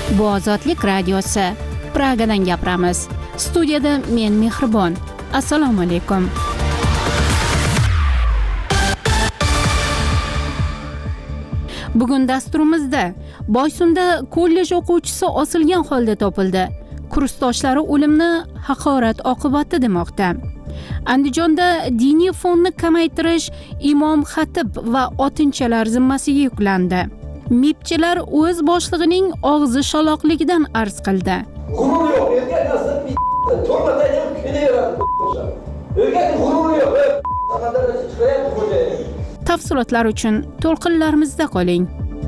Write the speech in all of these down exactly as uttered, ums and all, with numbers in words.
Bu Ozodlik radiosi. Pragadan gapiramiz. Studiyada men Mehribon. Assalomu alaykum. Bugun dasturimizda Boysunda kollej o'quvchisi osilgan holda topildi. Kursdoshlari o'limni haqorat oqibati demoqda. Andijonda diniy fonni kamaytirish imom xatib va otinchalar zimmasiga yuklandi. Mipchilar o'z boshlig'ining og'zi shaloqligidan arz qildi. G'urur yo'q, erkak nasib to'rtay ham kelaveradi. Erkak g'urur yo'q, qadar chiqayapti xo'jayin. Tafsilotlar uchun to'lqinlarimizda qoling.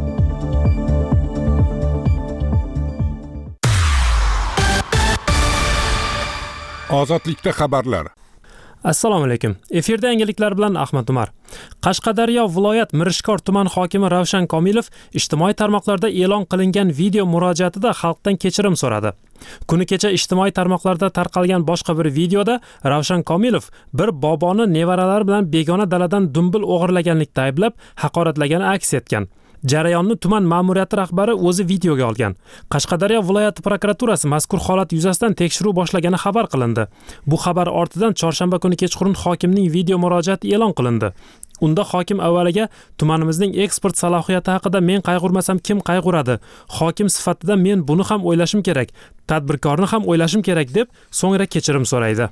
Ozodlikda xabarlar. Assalomu alaykum. Efirda yangiliklar bilan Ahmad Umar. Qashqadaryo viloyat Mirishkor tuman hokimi Ravshan Komilov ijtimoiy tarmoqlarda e'lon qilingan video murojaatida xalqdan kechirim so'radi. Kuni kecha ijtimoiy tarmoqlarda tarqalgan boshqa bir videoda Ravshan Komilov bir boboni nevaralari bilan begona daladan dumbil o'g'irlaganlikda ayblab, haqoratlagani aks etgan. Jarayonni tuman ma'muriyati rahbari o'zi videoga olgan. Qashqadaryo viloyati prokuraturasi mazkur holat yuzasidan tekshiruv boshlagani xabar qilindi. Bu xabar ortidan chorshanba kuni kechqurun hokimning video murojaati e'lon qilindi. Unda hokim avvaliga tumanimizning eksport salohiyati haqida men qayg'urmasam kim qayg'uradi? Hokim sifatida men buni ham o'ylashim kerak, tadbirkorni ham o'ylashim kerak deb so'ngra kechirim so'raydi.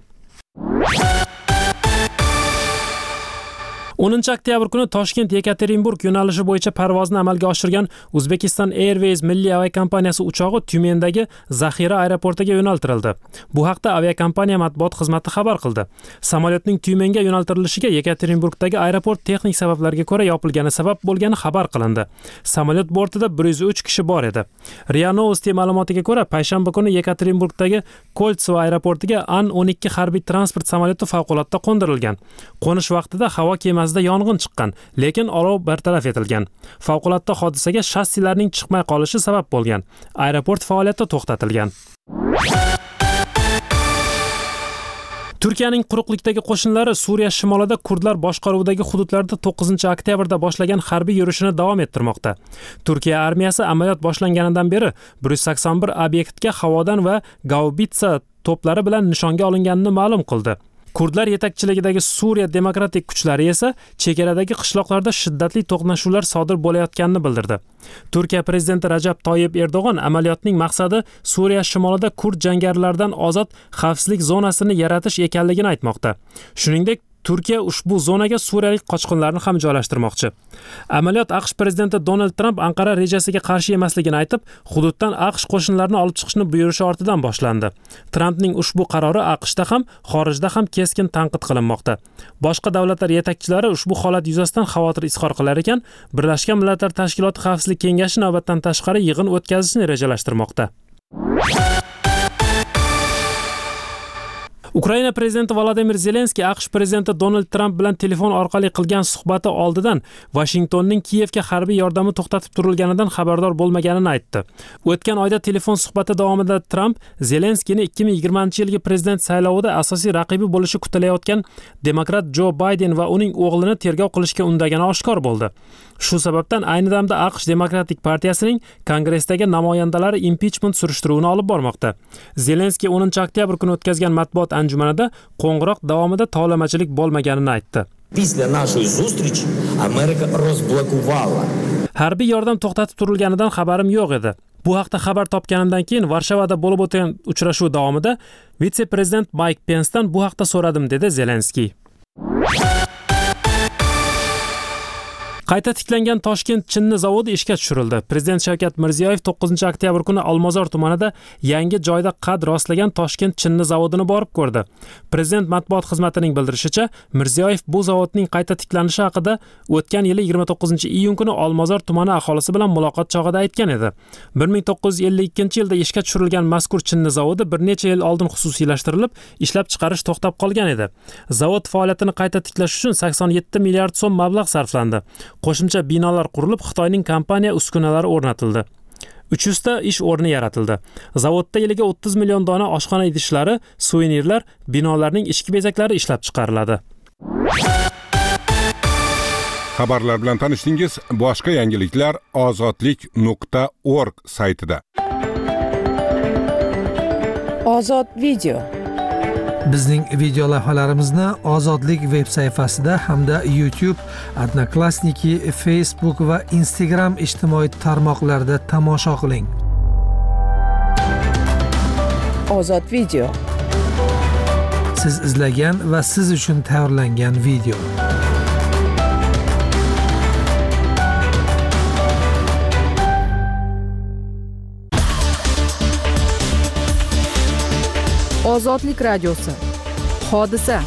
o'ninchi oktyabr kuni Toshkent Yekaterinburg yo'nalishi bo'yicha parvozni amalga oshirgan Uzbekistan Airways milliy aviakompaniyasi uchog'i Tyumendagi zaxira aeroportiga yo'naltirildi. Bu haqda aviakompaniya matbuot xizmati xabar qildi. Samolyotning Tyumenga yo'naltirilishiga Yekaterinburgdagi aeroport texnik sabablarga ko'ra yopilgani sabab bo'lgani xabar qilindi. Samolyot bortida bir yuz uch kishi bor edi. RIA Novosti ma'lumotiga ko'ra, payshanba kuni Yekaterinburgdagi Koltsovo aeroportiga An o'n ikki harbiy transport samolyoti favqulodda qo'ndirilgan. Qo'nish vaqtida havo kemasi yong'in chiqqan, lekin olov bartaraf etilgan. Favqulodda hodisaga shassilarning chiqmay qolishi sabab bo'lgan. Aeroport faoliyati to'xtatilgan. Turkiyaning quruqlikdagi qo'shinlari Suriya shimolida kurdlar boshqaruvidagi hududlarda to'qqizinchi oktyabrda boshlagan harbiy yurishini davom ettirmoqda. Turkiya armiyasi amaliyot boshlanganidan beri bir yuz sakson bir obyektga havodan va gaubitsa to'plari bilan nishonga olinganini ma'lum qildi. Kurdlar yetakchiligidagi Suriya demokratik kuchlari esa chegaradagi qishloqlarda shiddatli to'qnashuvlar sodir bo'layotganini bildirdi. Turkiya prezidenti Rajab Toyyib Erdo'g'on amaliyotning maqsadi Suriya shimolida kurd jangarilardan ozod xavfsizlik zonasini yaratish ekanligini aytmoqda. Shuningdek, Turkiya ushbu zonaga suriyalik qochqinlarni ham joylashtirmoqchi. Amaliyot AQSh prezidenti Donald Trump Anqara rejasiga qarshi emasligini aytib, hududdan AQSh qo'shinlarini olib chiqishni buyurishi ortidan boshlandi. Trumpning ushbu qarori AQShda ham, xorijda ham keskin tanqid qilinmoqda. Boshqa davlatlar yetakchilari ushbu holat yuzasidan xavotir izhor qilar ekan, Birlashgan Millatlar Tashkiloti Xavfsizlik kengashi navbatdan tashqari yig'in o'tkazishni rejalashtirmoqda. Ukraina prezidenti Volodimir Zelenskiy AQSh prezidenti Donald Trump bilan telefon orqali qilgan suhbati oldidan Washingtonning Kiyevga harbiy yordami to'xtatib turilganidan xabardor bo'lmaganini aytdi. O'tgan oyda telefon suhbati davomida Trump Zelenskiyni ikki ming yigirmanchi yilgi prezident saylovida asosiy raqibi bo'lishi kutilayotgan demokrat Joe Biden va uning o'g'lini tergov qilishga undagani oshkor bo'ldi. Shu sababdan ayni damda AQSh Demokratik partiyasining Kongressdagi namoyandalari impichment surishtiruvini olib bormoqda. Zelenskiy o'ninchi oktyabr kuni o'tkazgan matbuot anjumanida qo'ng'iroq davomida tovlamachilik bo'lmaganini aytdi. Після нашої зустрічі Америка розблокувала. Harbiy yordam to'xtatib turilganidan xabarim yo'q edi. Bu haqda xabar topganimdan keyin Varshavada bo'lib o'tgan uchrashuv davomida vitse-prezident Mike Pence'dan bu haqda so'radim, dedi Zelenskiy. Qayta tiklangan Toshkent chinni zavodi ishga tushirildi. Prezident Shavkat Mirziyoyev to'qqizinchi oktyabr kuni Olmazor tumanida yangi joyda qad rostlagan Toshkent chinni zavodini borib ko'rdi. Prezident matbuot xizmatining bildirishicha, Mirziyoyev bu zavodning qayta tiklanishi haqida o'tgan yili yigirma to'qqizinchi iyun kuni Olmazor tumani aholisi bilan muloqot chog'ida aytgan edi. bir ming to'qqiz yuz ellik ikkinchi yilda ishga tushirilgan mazkur chinni zavodi bir necha yil oldin xususiylashtirilib, ishlab chiqarish to'xtab qolgan edi. Zavod faoliyatini qayta tiklash uchun sakson yetti milliard so'm mablag' sarflandi. Qo'shimcha binolar qurilib, Xitoyning kompaniya uskunalari o'rnatildi. uch yuz ta ish o'rni yaratildi. Zavodda yiliga o'ttiz million dona oshxona idishlari, suvenirlar, binolarning ichki bezaklari ishlab chiqariladi. Xabarlar bilan tanishdingiz. Boshqa yangiliklar ozodlik nuqta org saytida. Ozod video. Bizning video lavhalarimizni Ozodlik veb sayfasida hamda YouTube, Odnoklassniki, Facebook va Instagram ijtimoiy tarmoqlarida tomosha qiling. Ozod video. Siz izlagan va siz uchun tayyorlangan video. Ozodlik radiosi. Hodisa.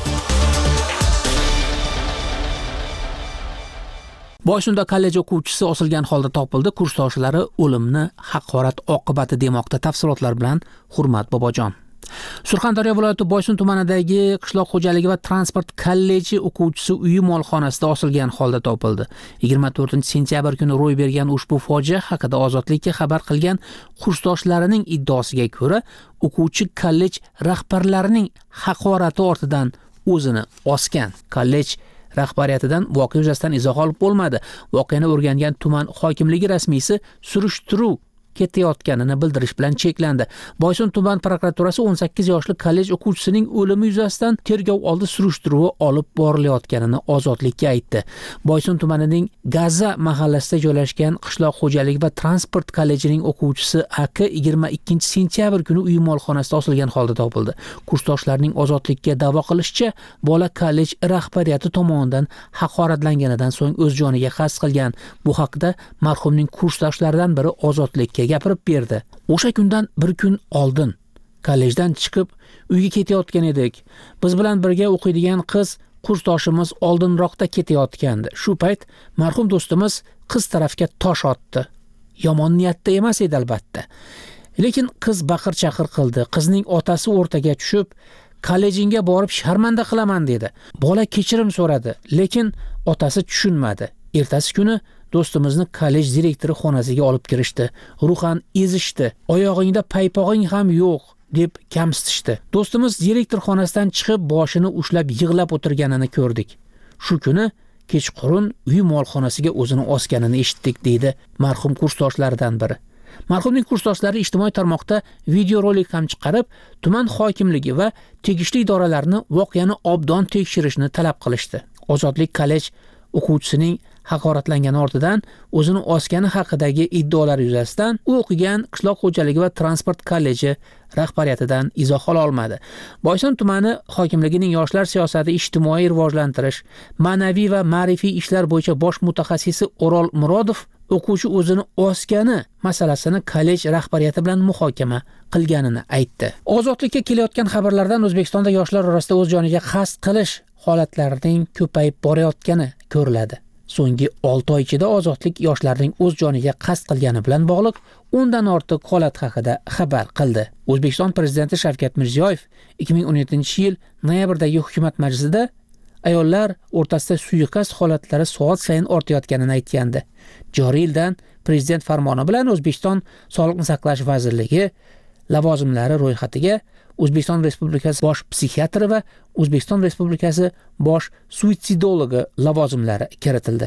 Boysunda kollej o'quvchisi osilgan holda topildi. Kursdoshlari o'limni haqorat oqibati demoqda. Tafsilotlar bilan Hurmat Bobojon. Surxondaryo viloyati Boysun tumanidagi qishloq xo'jaligi va transport kolleji o'quvchisi uyi molxonasida osilgan holda topildi. yigirma to'rtinchi sentyabr kuni ro'y bergan ushbu fojia haqida Ozodlikka xabar qilgan kursdoshlarining iddaosiga ko'ra, o'quvchi kollej rahbarlarining haqorati ortidan o'zini osgan. Kollej rahbariyatidan voqea yuzasidan izoh olib bo'lmadi. Voqeani o'rgangan tuman hokimligi rasmiysi surishtiruv ketayotganini bildirish bilan cheklandi. Boysun tuman prokuraturasi o'n sakkiz yoshli kollej o'quvchisining o'limi yuzasidan tergov oldi surishtiruvi olib borilayotganini Ozodlikka aytdi. Boysun tumanining Gaza mahallasida joylashgan qishloq xo'jaligi va transport kollejining o'quvchisi A K yigirma ikkinchi sentyabr kuni uyi molxonasida osilgan holda topildi. Kursdoshlarning Ozodlikka da'vo qilishicha, bola kollej rahbariyati tomonidan haqoratlanganidan so'ng o'z joniga qasd qilgan. Bu haqda marhumning kursdoshlaridan biri Ozodlikka gapirib berdi. O'sha kundan bir kun oldin kollejdan chiqib uyga ketayotgan edik. Biz bilan birga o'qiydigan qiz kursdoshimiz oldinroqda ketayotgandi. Shu payt marhum do'stimiz qiz tarafga tosh otdi. Yomon niyatda emas edi albatta. Lekin qiz baqir-chaqir qildi. Qizning otasi o'rtaga tushib, "Kollejingga borib sharmanda qilaman" dedi. Bola kechirim so'radi, lekin otasi tushunmadi. Ertasi kuni do'stimizni kollej direktori xonasiga olib kirishdi. Ruhan ezishdi. "Oyog'ingda paypog'ing ham yo'q" deb kamsitishdi. Do'stimiz direktor xonasidan chiqib boshini ushlab yig'lab o'tirganini ko'rdik. Shu kuni kechqurun uy molxonasiga o'zini osganini eshitdik, deydi marhum kursdoshlaridan biri. Marhumning kursdoshlari ijtimoiy tarmoqda videorolik ham chiqarib, tuman hokimligi va tegishli idoralarni voqeani obdon tekshirishni talab qilishdi. Ozodlik kollej o'quvchisining haqoratlangani ortidan o'zini osgani haqidagi iddaolar yuzasidan u o'qigan qishloq xo'jaligi va transport kolleji rahbariyatidan izoh ola olmadi. Boysun tumani hokimligining yoshlar siyosati, ijtimoiy rivojlantirish, ma'naviy va ma'rifiy ishlar bo'yicha bosh mutaxassisi O'rol Murodov o'quvchi o'zini osgani masalasini kollej rahbariyati bilan muhokama qilganini aytdi. Ozodlikka kelayotgan xabarlardan O'zbekistonda yoshlar orasida o'z joniga qasd qilish holatlarining ko'payib borayotgani ko'riladi. So'nggi olti oy ichida Ozodlik yoshlarning o'z joniga qasd qilgani bilan bog'liq o'ndan ortiq holat haqida xabar qildi. O'zbekiston prezidenti Shavkat Mirziyoyev ikki ming o'n yettinchi yil noyabrdagi hukumat majlisida ayollar o'rtasida suiqasd holatlari soat sayin ortayotganini aytgandi. Joriy yildan prezident farmoni bilan O'zbekiston Sog'liqni saqlash vazirligi lavozimlari ro'yxatiga O'zbekiston Respublikasi bosh psixiatri va O'zbekiston Respublikasi bosh suitsidologi lavozimlari kiritildi.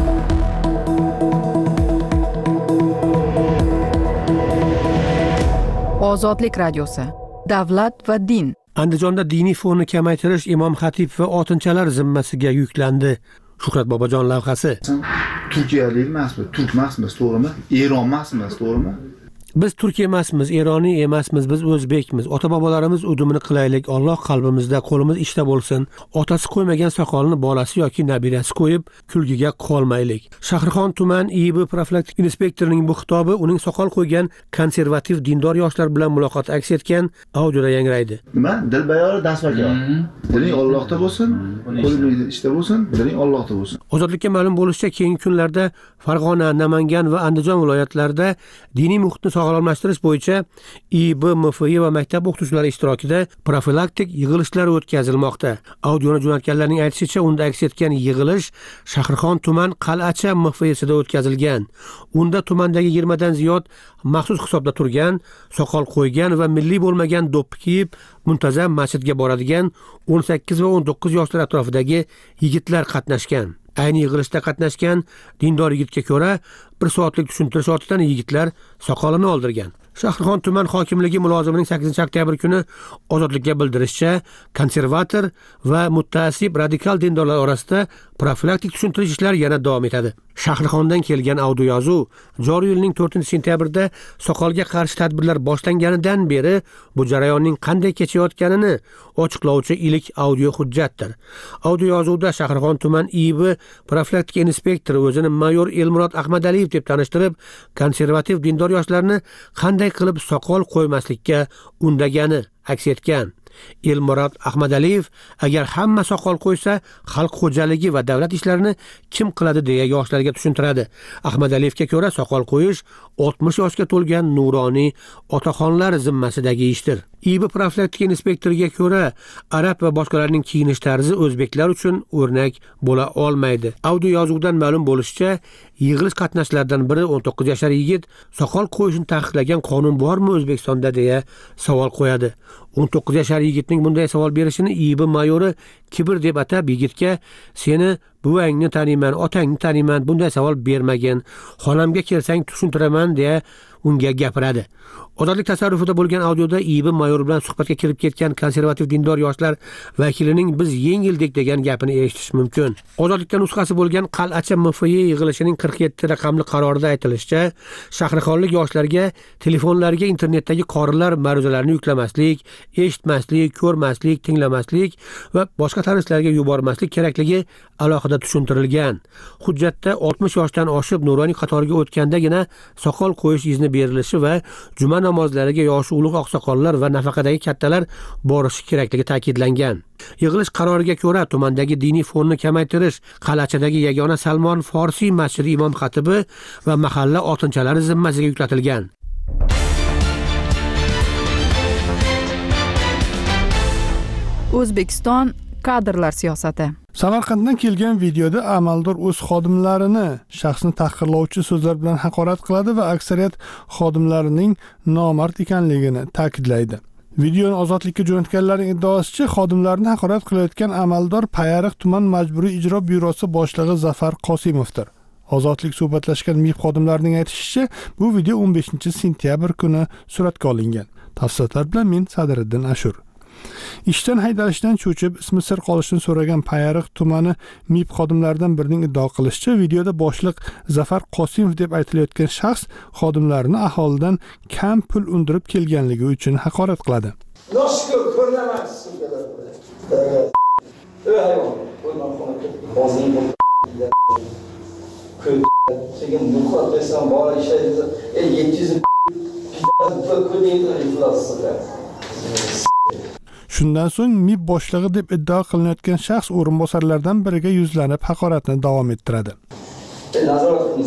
Ozodlik radiosi. Davlat va din. Andijonda diniy fonni kamaytirish imom xatib va otinchalar zimmasiga yuklandi. Shuhrat Bobojon lavhasi. Turkiyalik emasmiz, turk emasmiz, to'g'rimi? Eron emasmiz, to'g'rimi? Biz Turkiya emasmiz, Eroniy emasmiz, biz o'zbekmiz. Ota-bobolarimiz udumini qilaylik, Alloh qalbimizda, qo'limiz ishda bo'lsin. Otasi qo'ymagan soqolini bolasi yoki nabirasi qo'yib, kulgiga qolmaylik. Shahrixon tuman I B profilaktik inspektorining bu xitobi uning soqol qo'ygan konservativ dindor yoshlar bilan muloqot aks etgan audioda yangraydi. Nima? Dilbayori dasmakor. Diling Allohda bo'lsin, qo'lingiz ishda bo'lsin, diling Allohda bo'lsin. Ozodlikka ma'lum bo'lishicha, keyingi kunlarda Farg'ona, Namangan va Andijon viloyatlarida diniy muhitni sog'lomlashtirish bo'yicha I B M F I va maktab o'qituvchilari ishtirokida profilaktik yig'ilishlar o'tkazilmoqda. Audioni jo'natganlarning aytishicha, unda aks etgan yig'ilish Shahrixon tuman Qal'acha M F I'sida o'tkazilgan. Unda tumandagi yigirma dan ziyod maxsus hisobda turgan, soqol qo'ygan va milliy bo'lmagan do'ppi kiyib muntazam masjidga boradigan o'n sakkiz va o'n to'qqiz yoshlar atrofidagi yigitlar qatnashgan. Ayni yig'ilishda qatnashgan dindor yigitga ko'ra bir soatlik tushuntirish ortidan yigitlar soqolini oldirgan. Shahrixon tuman hokimligi mulozimining sakkizinchi oktyabr kuni Ozodlikka bildirishicha, konservator va muttaassib radikal dindorlar orasida profilaktik tushuntirish ishlari yana davom etadi. Shahrixondan kelgan audio yozuv joriy yilning to'rtinchi sentyabrda soqolga qarshi tadbirlar boshlanganidan beri bu jarayonning qanday kechayotganini ochiqlovchi ilk audio hujjatdir. Audio yozuvda Shahrixon tuman I B profilaktik inspektori o'zini mayor Elmurod Ahmadaliyev deb tanishtirib, konservativ dindor yoshlarni qanday qilib soqol qo'ymaslikka undagani aks etgan. Elmurod Ahmadaliyev agar hamma soqol qo'ysa, xalq xo'jaligi va davlat ishlarini kim qiladi deya yoshlarga tushuntiradi. Ahmadaliyevga ko'ra soqol qo'yish oltmish yoshga to'lgan nuroniy otaxonlar zimmasidagi ishdir. I B profilaktik inspektoriga ko'ra, arab va boshqalarning kiyinish tarzi o'zbeklar uchun o'rnak bo'la olmaydi. Audio yozuvdan ma'lum bo'lishicha, yig'ilish qatnashchilaridan biri o'n to'qqiz yashar yigit soqol qo'yishni taqiqlagan qonun bormi O'zbekistonda deya savol qo'yadi. o'n to'qqiz yashar yigitning bunday savol berishini I B mayori kibr deb atab, yigitga "Seni buvangni taniyman, otangni taniyman, bunday savol bermagin. Xonamga kelsang tushuntiraman" deya unga gapiradi. Ozodlik tasarrufida bo'lgan audioda I B mayor bilan suhbatga kirib ketgan konservativ dindor yoshlar vakilining "biz yengildik" degan gapini eshitish mumkin. Ozodlikda nusxasi bo'lgan Qal'acha M F Y yig'ilishining qirq yetti raqamli qarorida aytilishicha, shahrixonlik yoshlarga telefonlariga internetdagi qorilar ma'ruzalarini yuklamaslik, eshitmaslik, ko'rmaslik, tinglamaslik va boshqa tanishlarga yubormaslik kerakligi alohida tushuntirilgan. Hujjatda oltmish yoshdan oshib nuroniy qatoriga o'tgandagina soqol qo'yish izni berilishi va juma namozlariga yoshi ulug' oqsoqollar va nafaqadagi kattalar borishi kerakligi ta'kidlangan. Yig'ilish qaroriga ko'ra, tumandagi diniy fonni kamaytirish Qal'achadagi yagona Salmon Forsiy masjidi imom xatibi va mahalla otinchalari zimmasiga yuklatilgan. O'zbekiston kadrlar siyosati. Samarqanddan kelgan videoda amaldor o'z xodimlarini shaxsni tahqirlovchi so'zlar bilan haqorat qiladi va aksariyat xodimlarining nomard ekanligini ta'kidlaydi. Videoni Ozodlikka jo'natganlarning iddaosicha, xodimlarni haqorat qilayotgan amaldor Payariq tuman majburiy ijro byurosi boshlig'i Zafar Qosimovdir. Ozodlik suhbatlashgan M I B xodimlarining aytishicha, bu video o'n beshinchi sentyabr kuni suratga olingan. Tafsilotlar bilan men Sadriddin Ashur. Ishdan haydalishdan cho'chib, ismi sir qolishini so'ragan Payariq tumani M I B xodimlaridan birining iddao qilishicha, videoda boshliq Zafar Qosimov deb aytilayotgan shaxs xodimlarini aholidan kam pul undirib kelganligi uchun haqorat qiladi. Noshkur ko'rnamaysiz. Ey hayvon, qo'yman xonada. Hozir bu ko'p sekin buqat desam bor ishlaydi. ey yetti yuz Shundan so'ng M I B boshlig'i deb iddao qilinayotgan shaxs o'rinbosarlardan biriga yuzlanib haqoratni davom ettiradi. Nazorat qilamiz.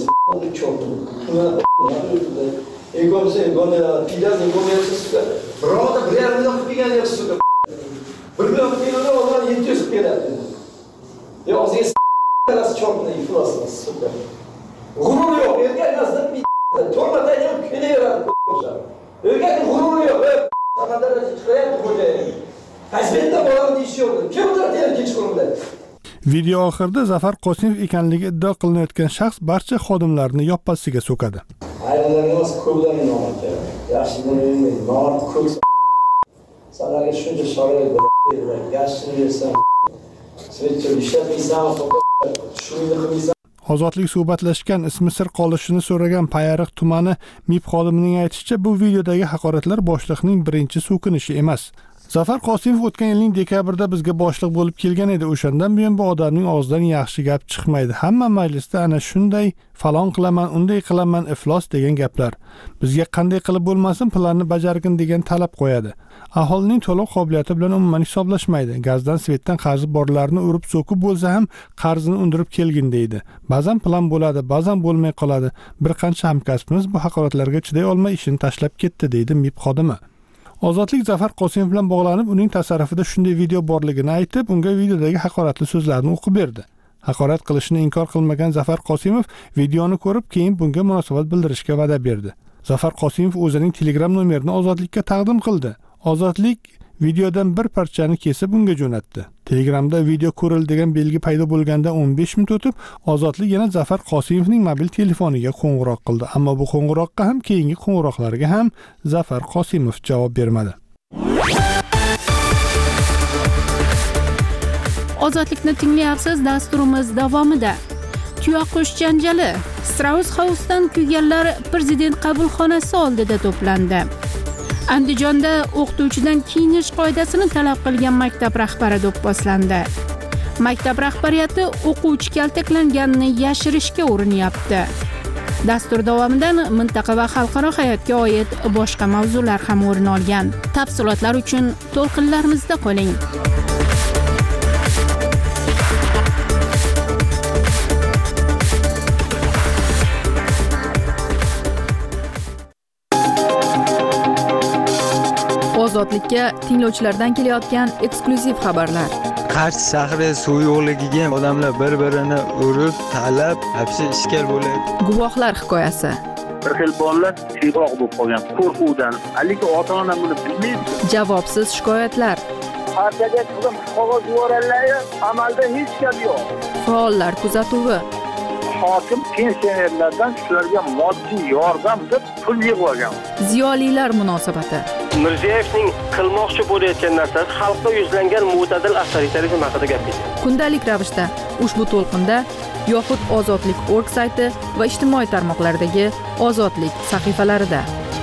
Ego'msa ego'ni pidaz ego'msa birorta bir yarim million qilgan yaxshi. bir million qilganda ular yetti yuz beradi. Yo, hozir taras chortni iflosimiz. Super. G'urur yo'q, erkak nasib to'rtdan ham kelaveradi. Erkak g'urur yo'q. Qanday chiqayapti xo'jayin. Hizmetda bo'lar deyishyapti. Kim tartib kechqurunda? Video oxirida Zafar Qosimov ekanligi iddao qilinayotgan shaxs barcha xodimlarni yoppasiga so'kadi. Hayvonlarga o'z ko'pdan nomad kerak. Yaxshi bo'lmaydi. Nomad ko'k. Sanlarga shuncha sharoit beradi. Yaxshi bersan. Svetcha ishlatmaysan, shuni qilmaysan. Ozodlik suhbatlashgan, ismi sir qolishini so'ragan Payariq tumani M I B xodimining aytishicha, bu videodagi haqoratlar boshliqning birinchi so'kinishi emas. Zafar Qosimov o'tgan yilning dekabrda bizga boshliq bo'lib kelgan edi. O'shandan buyon bu odamning og'zidan yaxshi gap chiqmaydi. Hamma majlisda ana shunday falon qilaman, unday qilaman, iflos degan gaplar. Bizga qanday qilib bo'lmasin planni bajargin degan talab qo'yadi. Aholining to'lov qobiliyati bilan umuman hisoblashmaydi. Gazdan, svetdan qarzi borlarni urib so'kib bo'lsa ham qarzini undirib kelgin deydi. Ba'zan plan bo'ladi, ba'zan bo'lmay qoladi. Bir qancha hamkasbimiz bu haqoratlarga chiday olmay ishini tashlab ketdi, deydi M I B xodimi. Ozodlik Zafar Qosimov bilan bog'lanib, uning tasarrufida shunday video borligini aytib, unga videodagi haqoratli so'zlarni o'qib berdi. Haqorat qilishini inkor qilmagan Zafar Qosimov videoni ko'rib, keyin bunga munosabat bildirishga va'da berdi. Zafar Qosimov o'zining Telegram nomerini Ozodlikka taqdim qildi. Ozodlik videodan bir parchani kesib unga jo'natdi. Telegramda video ko'rildi degan belgi paydo bo'lganda o'n besh minut o'tib, Ozodlik yana Zafar Qosimovning mobil telefoniga qo'ng'iroq qildi, ammo bu qo'ng'iroqqa ham keyingi qo'ng'iroqlarga ham Zafar Qosimov javob bermadi. Ozodlikni tinglayapsiz, dasturimiz davomida. Tuyaqush janjali. Strauss House'dan kuyganlar prezident qabulxonasi oldida to'plandi. Andijonda o'qituvchidan kiyinish qoidasini talab qilgan maktab rahbari do'pposlandi. Maktab rahbariyati o'quvchi kaltaklanganini yashirishga urinyapti. Dastur davomidan mintaqa va xalqaro hayotga oid boshqa mavzular ham o'rin olgan. Tafsilotlar uchun to'lqinlarimizda qoling. Ozodlikka tinglovchilardan kelayotgan eksklyuziv xabarlar. Qarshi shahri suv yo'qligiga odamlar bir-birini urib, talab, hapsi ishkal bo'ladi. Guvohlar hikoyasi. Bir xil bolalar siyroq bo'lib qolgan qo'rquvdan, lekin ota-ona buni bilmaydi. Javobsiz shikoyatlar. Partiyaga qilib qog'oz yuborganlar, amalda hech gap yo'q. Faollar kuzatuvi. Hokim pensionerlardan shularga moddiy yordam deb pul yig'ib olgan. Ziyolilar munosabati. Mirziyevning qilmoqchi bo'layotgan narsasi xalqqa yuzlangan mo'tadil avtoritarizm haqida gapirdi. Kundalik ravishda ushbu to'lqinda yoxud Ozodlik nokta org sayti va ijtimoiy tarmoqlardagi Ozodlik sahifalarida.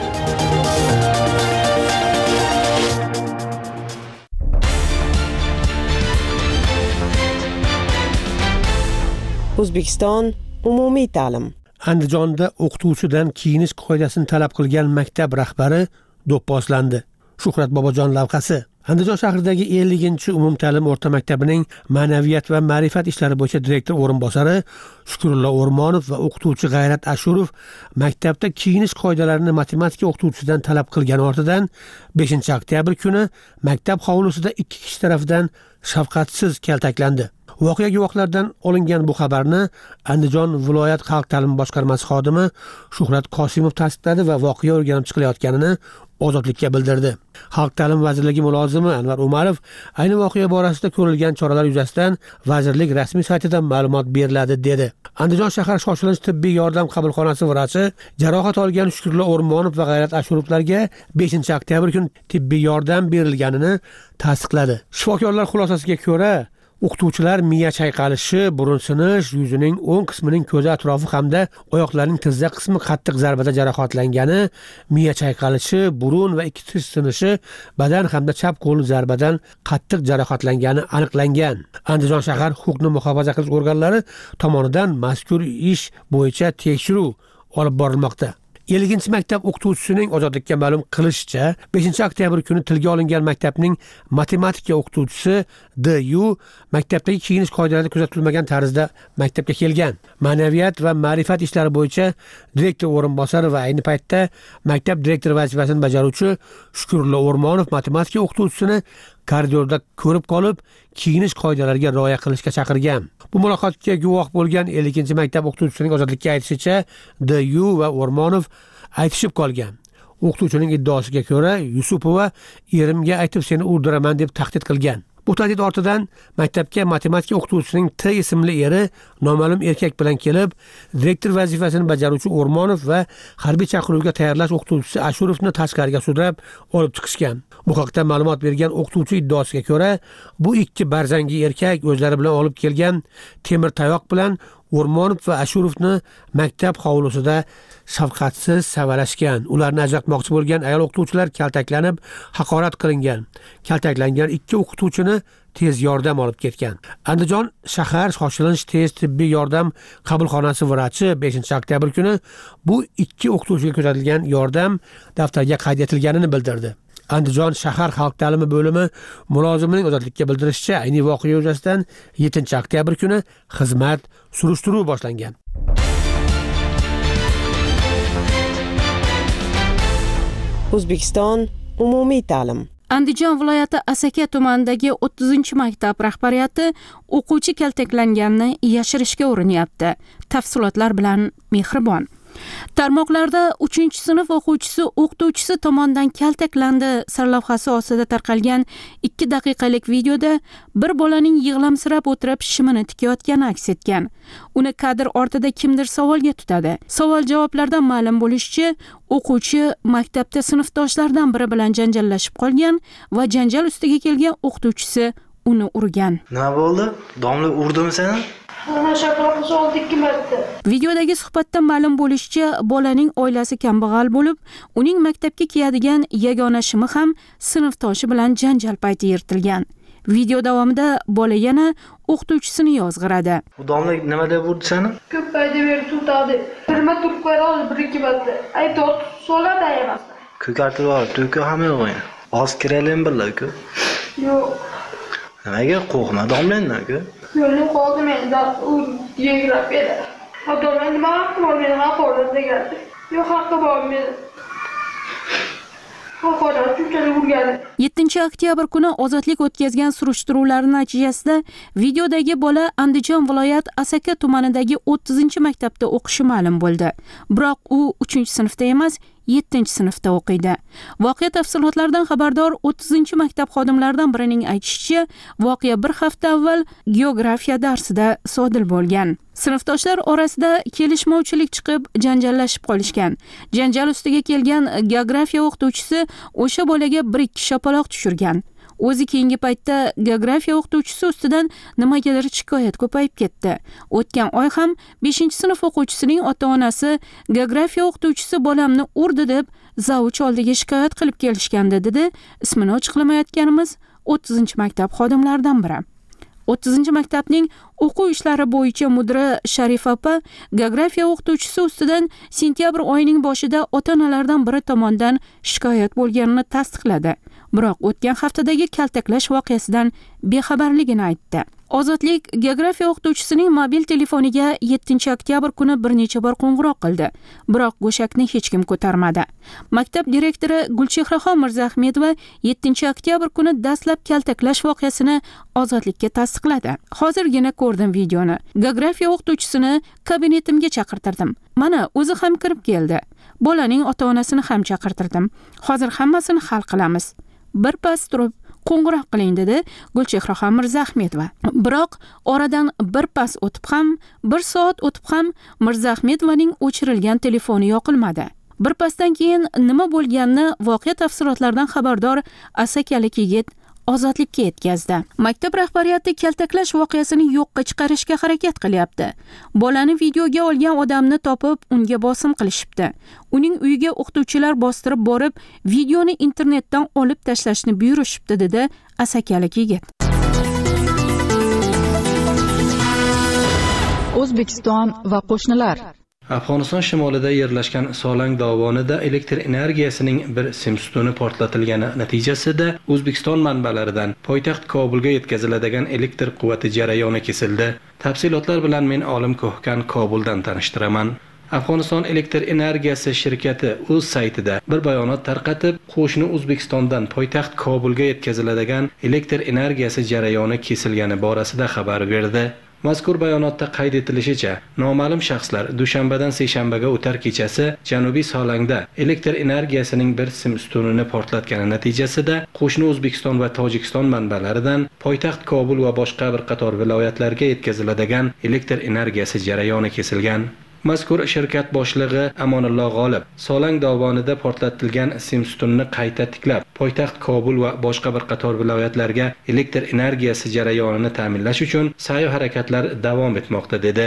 O'zbekiston umumiy ta'lim. Andijonda o'qituvchidan kiyinish qoidasini talab qilgan maktab rahbari do'pposlandi. Shuhrat Bobojon lavhasi. Andijon shahridagi elliginchi umumta'lim o'rta maktabining ma'naviyat va ma'rifat ishlari bo'yicha direktor o'rinbosari Shukrullo O'rmonov va o'qituvchi G'ayrat Ashurov maktabda kiyinish qoidalarini matematika o'qituvchisidan talab qilgani ortidan beshinchi oktyabr kuni maktab hovlisida ikki kishi tomonidan shafqatsiz kaltaklandi. Voqea guvohlaridan olingan bu xabarni Andijon viloyat xalq ta'limi boshqarmasi xodimi Shuhrat Qosimov tasdiqladi va voqea o'rganib chiqilayotganini Ozodlikka bildirdi. Xalq ta'limi vazirligi mulozimi Anvar Umarov ayni voqea borasida ko'rilgan choralar yuzasidan vazirlik rasmiy saytidan ma'lumot beriladi dedi. Andijon shahar shoshilinch tibbiy yordam qabulxonasi vrachi jarohat olgan Shukrullo O'rmonov va G'ayrat Ashurovlarga beshinchi oktyabr kuni tibbiy yordam berilganini tasdiqladi. Shifokorlar xulosasiga ko'ra, o'qituvchilar miya chayqalishi, burun sinish, yuzining o'ng qismining ko'zi atrofi hamda oyoqlarning tizza qismi qattiq zarbada jarohatlangani, miya chayqalishi, burun va ikki tish sinishi, badan hamda chap qo'l zarbadan qattiq jarohatlangani aniqlangan. Andijon shahar huquqni muhofaza qilish organlari tomonidan mazkur ish bo'yicha tekshiruv olib borilmoqda. elliginchi maktab o'qituvchisining Ozodlikka ma'lum qilishicha, beshinchi oktyabr kuni tilga olingan maktabning matematika o'qituvchisi D U maktabdagi kiyinish qoidalari kuzatilmagan tarzda maktabga kelgan. Ma'naviyat va ma'rifat ishlari bo'yicha direktor o'rinbosari va ayni paytda maktab direktori vazifasini bajaruvchi Shukrullo O'rmonov matematika o'qituvchisini koridorda ko'rib qolib, kiyinish qoidalariga rioya qilishga chaqirgan. Bu muloqotga guvoh bo'lgan elliginchi maktab o'qituvchisining Ozodlikka aytishicha, D U va O'rmonov aytishib qolgan. O'qituvchining iddaosiga ko'ra, Yusupova erimga aytib seni o'ldiraman deb tahdid qilgan. Bu tahdid ortidan maktabga matematika o'qituvchisining T ismli eri noma'lum erkak bilan kelib, direktor vazifasini bajaruvchi O'rmonov va harbiy chaqiruvga tayyorlash o'qituvchisi Ashurovni tashqariga sudrab olib chiqishgan. Bu haqda ma'lumot bergan o'qituvchi iddaosiga ko'ra, bu ikki barzangi erkak o'zlari bilan olib kelgan temir tayoq bilan O'rmonov va Ashurovni maktab hovlisida shafqatsiz savalashgan. Ularni ajratmoqchi bo'lgan ayol o'qituvchilar kaltaklanib, haqorat qilingan. Kaltaklangan ikki o'qituvchini tez yordam olib ketgan. Andijon shahar shoshilinch tez tibbiy yordam qabulxonasi vrachi beshinchi oktyabr kuni bu ikki o'qituvchiga ko'rsatilgan yordam daftarga qayd etilganini bildirdi. Andijon shahar xalq ta'limi bo'limi mulozimining Ozodlikka bildirishicha, ayni voqea yuzasidan yettinchi oktyabr kuni xizmat surishtiruv boshlangan. O'zbekiston umumiy ta'lim. Andijon viloyati Asaka tumanidagi o'ttizinchi maktab rahbariyati o'quvchi kaltaklanganini yashirishga urinyapti. Tafsilotlar bilan Mehribon. Tarmoqlarda uchinchi sinf o'quvchisi o'qituvchisi tomonidan kaltaklandi sarlavhasi ostida tarqalgan ikki daqiqalik videoda bir bolaning yig'lamsirab o'tirib shimini tikayotgani aks etgan. Uni kadr ortida kimdir savolga tutadi. Savol javoblardan ma'lum bo'lishicha, o'quvchi maktabda sinfdoshlardan biri bilan janjallashib qolgan va janjal ustiga kelgan o'qituvchisi uni urgan. Nima bo'ldi? Domla urdimi seni? Videodagi suhbatda ma'lum bo'lishicha, bolaning oilasi kambag'al bo'lib, uning maktabga kiyadigan yagona shimi ham sinfdoshi bilan janjal payti yirtilgan. Video davomida bola yana o'qituvchisini yozg'iradi. Bu domla nima deb urdi seni? Ko'p payda berib tutadi. Birma turklar olib bir ikki marta. Aytib soladi emasdan. Ko'kartirib olib, to'ki ham yo'q endi. Oz kiraylik birlar-ku. Yo'q. Nimaga qo'rqma domlandan ku? Yo'lni qoldim endi u geografiyada. Odamlar nima haqqi bor meni haqorat degandi. Yo'q haqqi bor meni. yettinchi oktyabr kuni Ozodlik o'tkazgan surishtiruvlar natijasida videodagi bola Andijon viloyat Asaka tumanidagi o'ttizinchi maktabda o'qishi ma'lum bo'ldi. Biroq u uchinchi sinfda emas, yettinchi sinfda o'qiydi. Voqea tafsilotlaridan xabardor o'ttizinchi maktab xodimlaridan birining aytishicha, voqea bir hafta avval geografiya darsida sodir bo'lgan. Sinfdoshlar orasida kelishmovchilik chiqib, janjallashib qolishgan. Janjal ustiga kelgan geografiya o'qituvchisi o'sha bolaga bir ikki shapaloq tushirgan. O'zi keyingi paytda geografiya o'qituvchisi ustidan nimagadir shikoyat ko'payib ketdi. O'tgan oy ham beshinchi sinf o'quvchisining ota-onasi geografiya o'qituvchisi bolamni urdi deb zavch oldiga shikoyat qilib kelishgandi, dedi ismini ochiqlamayotganimiz o'ttizinchi maktab xodimlaridan biri. o'ttizinchi maktabning o'quv ishlari bo'yicha mudiri Sharif opa geografiya o'qituvchisi ustidan sentyabr oyining boshida ota-onalardan biri tomonidan shikoyat bo'lganini tasdiqladi. Biroq o'tgan haftadagi kaltaklash voqeasidan bexabarligini aytdi. Ozodlik geografiya o'qituvchisining mobil telefoniga yettinchi oktyabr kuni bir necha bor qo'ng'iroq qildi, biroq go'shakni hech kim ko'tarmadi. Maktab direktori Gulchehraxon Mirzahmedova yettinchi oktyabr kuni dastlab kaltaklash voqeasini Ozodlikka tasdiqladi. Hozirgina ko'rdim videoni. Geografiya o'qituvchisini kabinetimga chaqirtirdim. Mana o'zi ham kirib keldi. Bolaning ota-onasini ham chaqirtirdim. Hozir hammasini hal qilamiz. Bir pas turib qo'ng'iroq qiling, dedi Gulchehraxon Mirzahmedova. Biroq oradan bir pas o'tib ham, bir soat o'tib ham Mirzahmedovaning o'chirilgan telefoni yoqilmadi. Bir pasdan keyin nima bo'lganini voqea tafsilotlaridan xabardor asakalik yigit Ozodlikka yetkazdi. Maktab rahbariyati kaltaklash voqeasini yo'qqa chiqarishga harakat qilyapti. Bolani videoga olgan odamni topib, unga bosim qilishibdi. Uning uyiga o'qituvchilar bostirib borib, videoni internetdan olib tashlashni buyurishibdi, dedi asakalik yigit. O'zbekiston va qo'shnilar. Afg'oniston shimolida yerlashgan Solang dovonida elektr energiyasining bir simstuni portlatilgani natijasida O'zbekiston manbalaridan poytaxt Kobulga yetkaziladigan elektr quvvati jarayoni kesildi. Tafsilotlar bilan men Olim Ko'hkan Kobuldan tanishtiraman. Afg'oniston elektr energiyasi shirkati o'z saytida bir bayonot tarqatib, qo'shni O'zbekistondan poytaxt Kobulga yetkaziladigan elektr energiyasi jarayoni kesilgani borasida xabar berdi. Mazkur bayonotda qayd etilishicha, noma'lum shaxslar dushanbadan seshanbaga o'tar kechasi Janubiy Solangda elektr energiyasining bir sim ustunini portlatgani natijasida qo'shni O'zbekiston va Tojikiston manbalaridan poytaxt Kobul va boshqa bir qator viloyatlarga yetkaziladigan elektr energiyasi jarayoni kesilgan. Mazkur shirkat boshlig'i Amonullo G'olib Solang dovonida portlatilgan simstunni qayta tiklab, poytaxt Kobul va boshqa bir qator viloyatlarga elektr energiyasi jarayonini ta'minlash uchun sa'y-harakatlar davom etmoqda, dedi.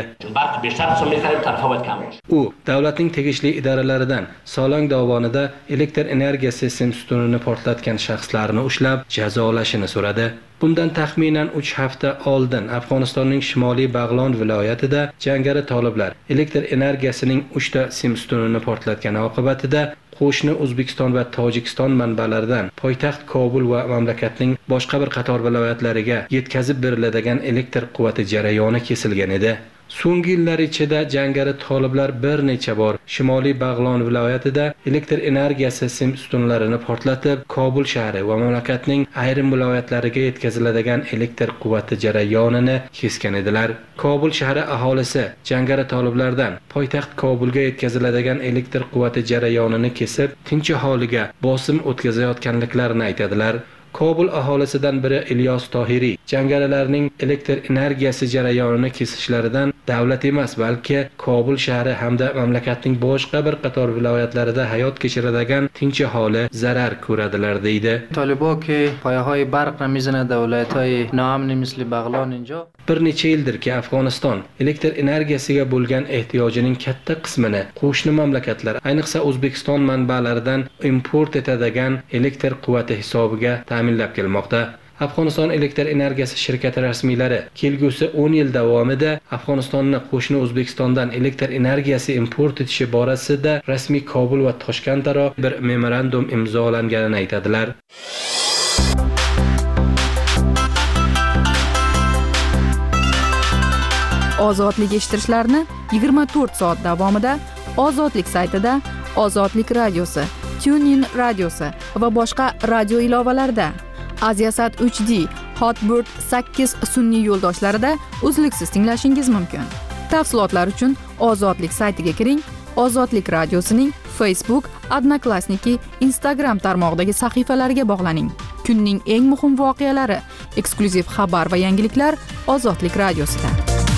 U davlatning tegishli idoralaridan Solang dovonida elektr energiyasi simstunini portlatgan shaxslarni ushlab, jazolashini so'radi. Bundan taxminan uch hafta oldin Afg'onistonning Shimoliy Bag'lon viloyatida jangari toliblar elektr energiyasining uchta simstunini portlatgani oqibatida qo'shni O'zbekiston va Tojikiston manbalaridan poytaxt Kobul va mamlakatning boshqa bir qator viloyatlariga yetkazib beriladigan elektr quvvati jarayoni kesilgan edi. So'nggi yillar ichida jangari toliblar bir necha bor Shimoliy Bag'lon viloyatida elektr energiyasi sim ustunlarini portlatib, Kobul shahri va mamlakatning ayrim viloyatlariga yetkaziladigan elektr quvvati jarayonini kesgan edilar. Kobul shahri aholisi jangari toliblardan poytaxt Kobulga yetkaziladigan elektr quvvati jarayonini kesib, tinch aholiga bosim o'tkazayotganliklarini aytadilar. Kobul aholisidan biri Ilyos Tohiriy jangarilarning elektr energiyasi jarayonini kesishlaridan davlat emas, balki Kobul shahri hamda mamlakatning boshqa bir qator viloyatlarida hayot kechiradigan tinch aholi zarar ko'radilar deydi. طالبا که پایه‌های برق را میزنه در ولایت‌های ناامن مثل بغلان اینجا. Bir necha yildirki Afg'oniston elektr energiyasiga bo'lgan ehtiyojining katta qismini qo'shni mamlakatlar, ayniqsa O'zbekiston manbalaridan import etadigan elektr quvvati hisobiga ta'minlab kelmoqda. Afg'oniston elektr energiyasi shirkati rasmiylari kelgusi o'n yil davomida Afg'onistonni qo'shni O'zbekistondan elektr energiyasi import etishi borasida rasmiy Kobul va Toshkentaro bir memorandum imzolanganini aytadilar. Ozodlik eshittirishlarni yigirma to'rt soat davomida Ozodlik saytida, Ozodlik radiosi, TuneIn radiosi va boshqa radio ilovalarida, Aziasat uch D, Hotbird sakkiz sun'iy yo'ldoshlarida uzluksiz tinglashingiz mumkin. Tafsilotlar uchun Ozodlik saytiga kiring. Ozodlik radiosining Facebook, Odnoklassniki, Instagram tarmog'idagi sahifalariga bog'laning. Kunning eng muhim voqealari, eksklyuziv xabar va yangiliklar Ozodlik radiosida.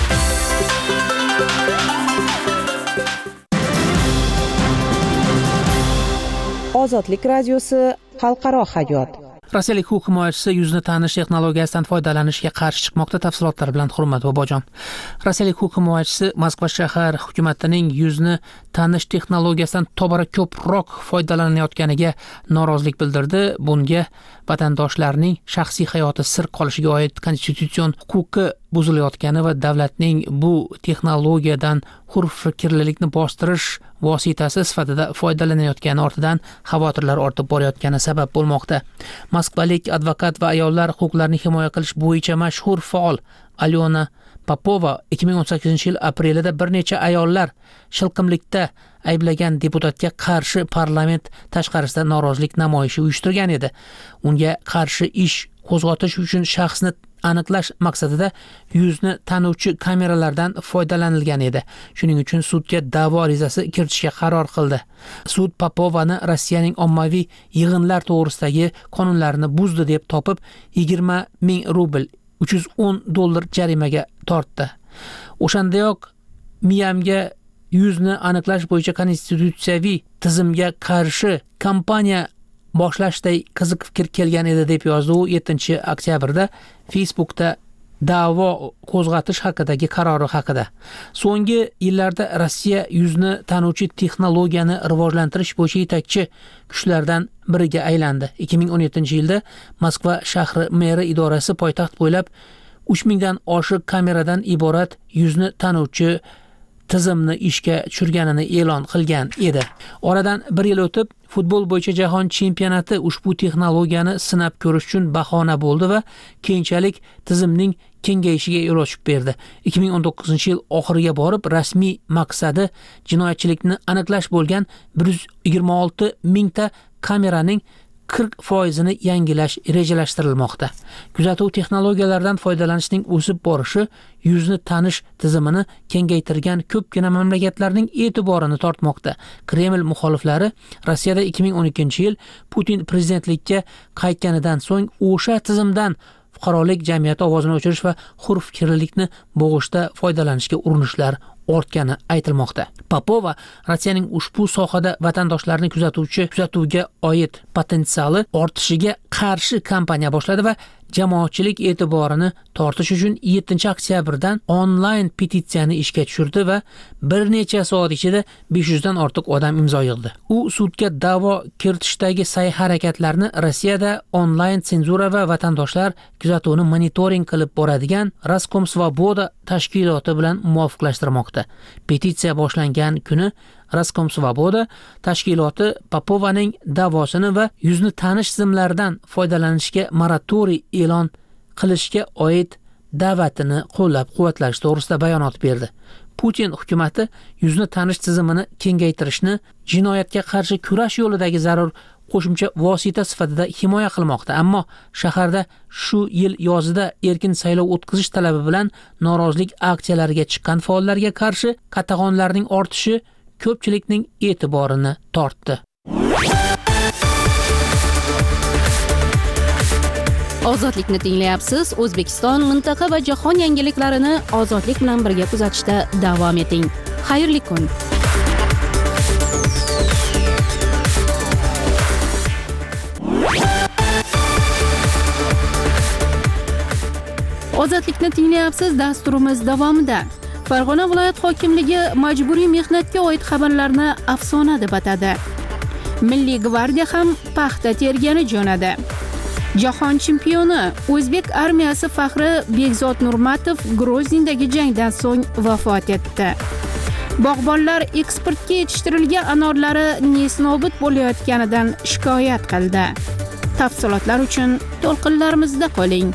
Ozodlik radiosi xalqaro hayot. Rossiyalik huquq himoyachisi yuzni tanish texnologiyasidan foydalanishga qarshi chiqmoqda. Tafsilotlar bilan Hurmat Bobojon. Rossiyalik huquq himoyachisi Moskva shahar hukumatining yuzni tanish texnologiyasidan tobora ko'proq foydalanayotganiga norozilik bildirdi. Bunga vatandoshlarning shaxsiy hayoti sir qolishiga oid konstitutsion huquqi buzilayotgani va davlatning bu texnologiyadan hurfikrlilikni bostirish vositasi sifatida foydalanayotgani ortidan xavotirlar ortib borayotgani sabab bo'lmoqda. Moskvalik advokat va ayollar huquqlarini himoya qilish bo'yicha mashhur faol Alyona Popova ikki ming o'n sakkizinchi yil aprelida bir necha ayollar shilqimlikda ayblagan deputatga qarshi parlament tashqarisida norozilik namoyishi uyushtirgan edi. Unga qarshi ish qo'zg'atish uchun shaxsni aniqlash maqsadida yuzni tanuvchi kameralardan foydalanilgan edi. Shuning uchun sudga da'vo arizasi kiritishga qaror qildi. Sud Popovani Rossiyaning ommaviy yig'inlar to'g'risidagi qonunlarini buzdi deb topib yigirma ming rubl uch yuz o'n dollar jarimaga tortdi. O'shandayoq Miyamga yuzni aniqlash bo'yicha konstitutsiyaviy tizimga qarshi kampaniya boshlashday qiziq fikr kelgan edi deb yozdi u yettinchi oktyabrda Facebookda da'vo qo'zg'atish haqidagi qarori haqida. So'nggi yillarda Rossiya yuzni tanuvchi texnologiyani rivojlantirish bo'yicha yetakchi kuchlardan biriga aylandi. ikki ming o'n yettinchi yilda Moskva shahri meri idorasi poytaxt bo'ylab uch mingdan oshiq kameradan iborat yuzni tanuvchi tizimni ishga tushirganini e'lon qilgan edi. Oradan bir yil o'tib, futbol bo'yicha jahon chempionati ushbu texnologiyani sinab ko'rish uchun bahona bo'ldi va keyinchalik tizimning kengayishiga yo'l ochib berdi. ikki ming o'n to'qqizinchi yil oxiriga borib, rasmiy maqsadi jinoyatchilikni aniqlash bo'lgan bir yuz yigirma olti mingta kameraning qirq foizini yangilash rejalashtirilmoqda. Kuzatuv texnologiyalaridan foydalanishning o'sib borishi yuzni tanish tizimini kengaytirgan ko'pgina mamlakatlarning e'tiborini tortmoqda. Kreml muxoliflari Rossiyada ikki ming o'n ikkinchi yil Putin prezidentlikka qaytganidan so'ng o'sha tizimdan fuqarolik jamiyati ovozini o'chirish va hurfikrlikni bo'g'ishda foydalanishga urinishlar ortgani aytilmoqda. Popova Rossiyaning ushbu sohada vatandoshlarni kuzatuvchi kuzatuvga oid potensiali ortishiga qarshi kampaniya boshladi va jamoatchilik e'tiborini tortish uchun yettinchi oktyabrdan onlayn petitsiyani ishga tushirdi va bir necha soat ichida besh yuzdan ortiq odam imzo yig'di. U sudga da'vo kiritishdagi sa'y-harakatlarni Rossiyada onlayn senzura va vatandoshlar kuzatuvini monitoring qilib boradigan Roskomsvoboda tashkiloti bilan muvofiqlashtirmoqda. Petitsiya boshlangan kuni Roskomsvoboda tashkiloti Popovaning da'vosini va yuzni tanish tizimlaridan foydalanishga moratoriy e'lon qilishga oid da'vatini qo'llab-quvvatlash to'g'risida bayonot berdi. Putin hukumatı yuzni tanish tizimini kengaytirishni jinoyatga qarshi kurash yo'lidagi zarur qo'shimcha vosita sifatida himoya qilmoqda, ammo shaharda shu yil yozida erkin saylov o'tkazish talabi bilan norozilik aksiyalariga chiqqan faollarga qarshi qatag'onlarning ortishi ko'pchilikning e'tiborini tortdi. Ozodlikni tinglayapsiz. O'zbekiston, mintaqa va jahon yangiliklarini ozodlik bilan birga kuzatishda davom eting. Xayrli kun. Ozodlikni tinglayapsiz. Dasturimiz davomida Farg'ona viloyat hokimligi majburiy mehnatga oid xabarlarni afsona deb atadi. Milliy gvardiya ham paxta tergani jo'nadi. Jahon chempioni O'zbek armiyasi faxri Bekzod Nurmatov Groznindagi jangdan so'ng vafot etdi. Bog'bonlar eksportga yetishtirilgan anorlari nesnobud bo'layotganidan shikoyat qildi. Tafsilotlar uchun to'lqinlarimizda qoling.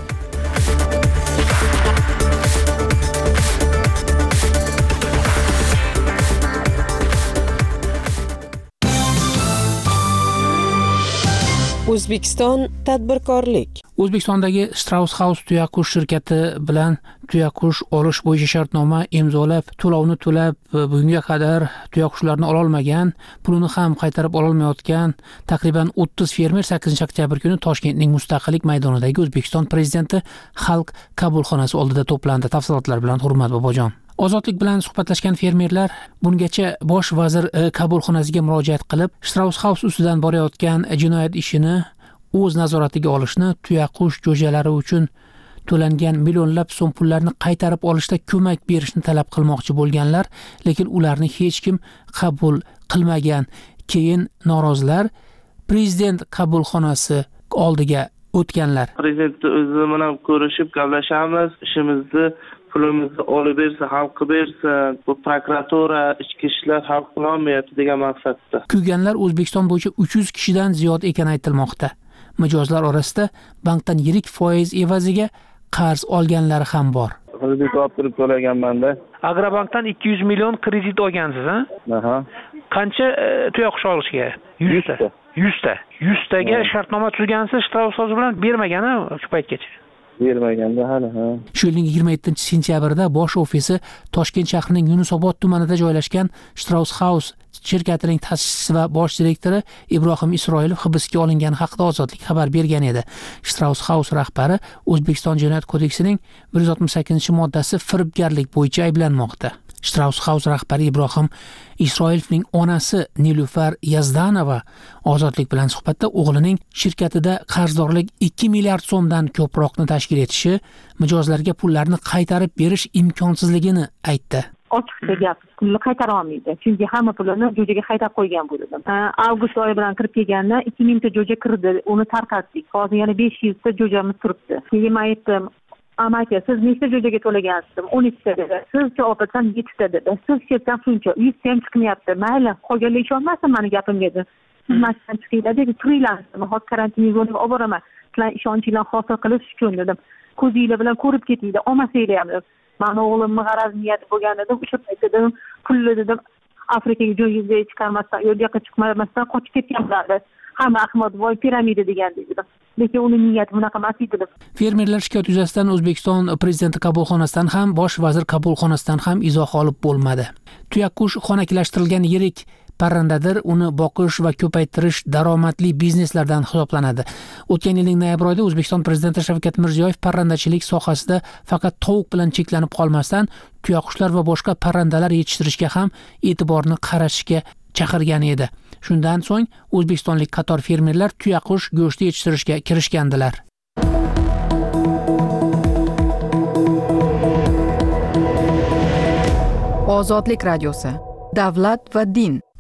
O'zbekiston tadbirkorlik. O'zbekistondagi Strauss House tuyaqush shirkati bilan tuyaqush olish bo'yicha shartnoma imzolab, to'lovni to'lab, bugunga qadar tuyaqushlarni ola olmagan, pulini ham qaytarib ola olmayotgan taqriban o'ttiz fermer sakkizinchi oktyabr kuni Toshkentning Mustaqillik maydonidagi O'zbekiston prezidenti Xalq qabulxonasi oldida to'plandi. Tafsilotlar bilan Hurmat Bobojon. Ozodlik bilan suhbatlashgan fermerlar bungacha bosh vazir qabulxonasiga murojaat qilib, Strauss House ustidan borayotgan jinoyat ishini o'z nazoratiga olishni, tuyaqush jo'jalari uchun to'langan millionlab so'm pullarni qaytarib olishda ko'mak berishni talab qilmoqchi bo'lganlar, lekin ularni hech kim qabul qilmagan. Keyin norozilar prezident qabulxonasi oldiga o'tganlar. Prezident o'zi bilan ko'rishib gaplashamiz, ishimizni pulimizni olib bersa, xalqqa bersa, bu prokuratura, ichki ishlar hal qilolmayapti degan maqsadda. Kuyganlar O'zbekiston bo'yicha uch yuz kishidan ziyod ekani aytilmoqda. Mijozlar orasida bankdan yirik foiz evaziga qarz olganlari ham bor. Kredit olib turib to'laganman-da. Agrobankdan ikki yuz million kredit olgansiz, ha? Aha. Qancha tuyaqush olishga? yuz ta. yuz ta. yuz taga shartnoma tuzgansiz, Strauss House bilan bermagan-a shu paytgacha. Bermaganda hali, ha. Shu yilning yigirma yettinchi sentyabrda bosh ofisi Toshkent shahrining Yunusobod tumanida joylashgan Strauss House shirkatining ta'sischisi va bosh direktori Ibrohim Isroilov hibsga olingani haqida Ozodlik xabar bergan edi. Strauss House rahbari O'zbekiston Jinoyat kodeksining bir yuz oltmish sakkizinchi moddasi firibgarlik bo'yicha ayblanmoqda. Strauss House rahbari Ibrohim Isroilovning onasi Nilufar Yazdanova Ozodlik bilan suhbatda o'g'lining shirkatida qarzdorlik ikki milliard so'mdan ko'proqni tashkil etishi, mijozlarga pullarni qaytarib berish imkonsizligini aytdi. Ochiqcha gap, pulni qaytara olmaydi. Chunki hamma pulini jo'jaga haydab qo'ygan bo'ldim. Avgust oyi bilan kirib kelganda ikki mingta jo'ja kirdi, uni tarqatdik. Hozir yana besh yuzta jo'jamiz turibdi. Keyin men aytdim, amaki, siz nechta jo'jaga to'lagansiz? o'n ikkita dedi. Sizcha opasan yettita dedi. Siz chetdan shuncha, yuzta ham chiqmayapti. Mayli, qolganlar ishonmasin meni gapimga dedi. Siz masjiddan chiqinglar dedi, turinglar. Hozir karantin zonasiga olib boraman. Sizlar ishonchinglarni hosil qilish uchun dedim. Ko'zinglar bilan ko'rib ketinglar, olmasanglar ham dedim. Mani o'g'limni g'araz niyati bo'lgan edi, o'sha paytda dedim, pulni dedim, Afrikaga jo'yizga chiqarmasdan, yo'lga chiqmasdan qochib ketganlar. Hamma Ahmadboy piramida degan dedim. Lekin uning niyati bunaqa emas edi. Fermerlar shikoyat yuzasidan O'zbekiston prezidenti qabulxonasidan ham, bosh vazir qabulxonasidan ham izoh olib bo'lmadi. Tuyaqush xonaklashtirilgan yirik parrandadir, uni boqish va ko'paytirish daromadli bizneslardan hisoblanadi. O'tgan yilning noyabr oyida O'zbekiston prezidenti Shavkat Mirziyoyev parrandachilik sohasida faqat tovuq bilan cheklanib qolmasdan, tuyaqushlar va boshqa parrandalar yetishtirishga ham e'tiborni qaratishga chaqirgan edi. Shundan so'ng o'zbekistonlik qator fermerlar tuyaqush go'shti yetishtirishga kirishgandilar. Ozodlik radiosi. Davlat va din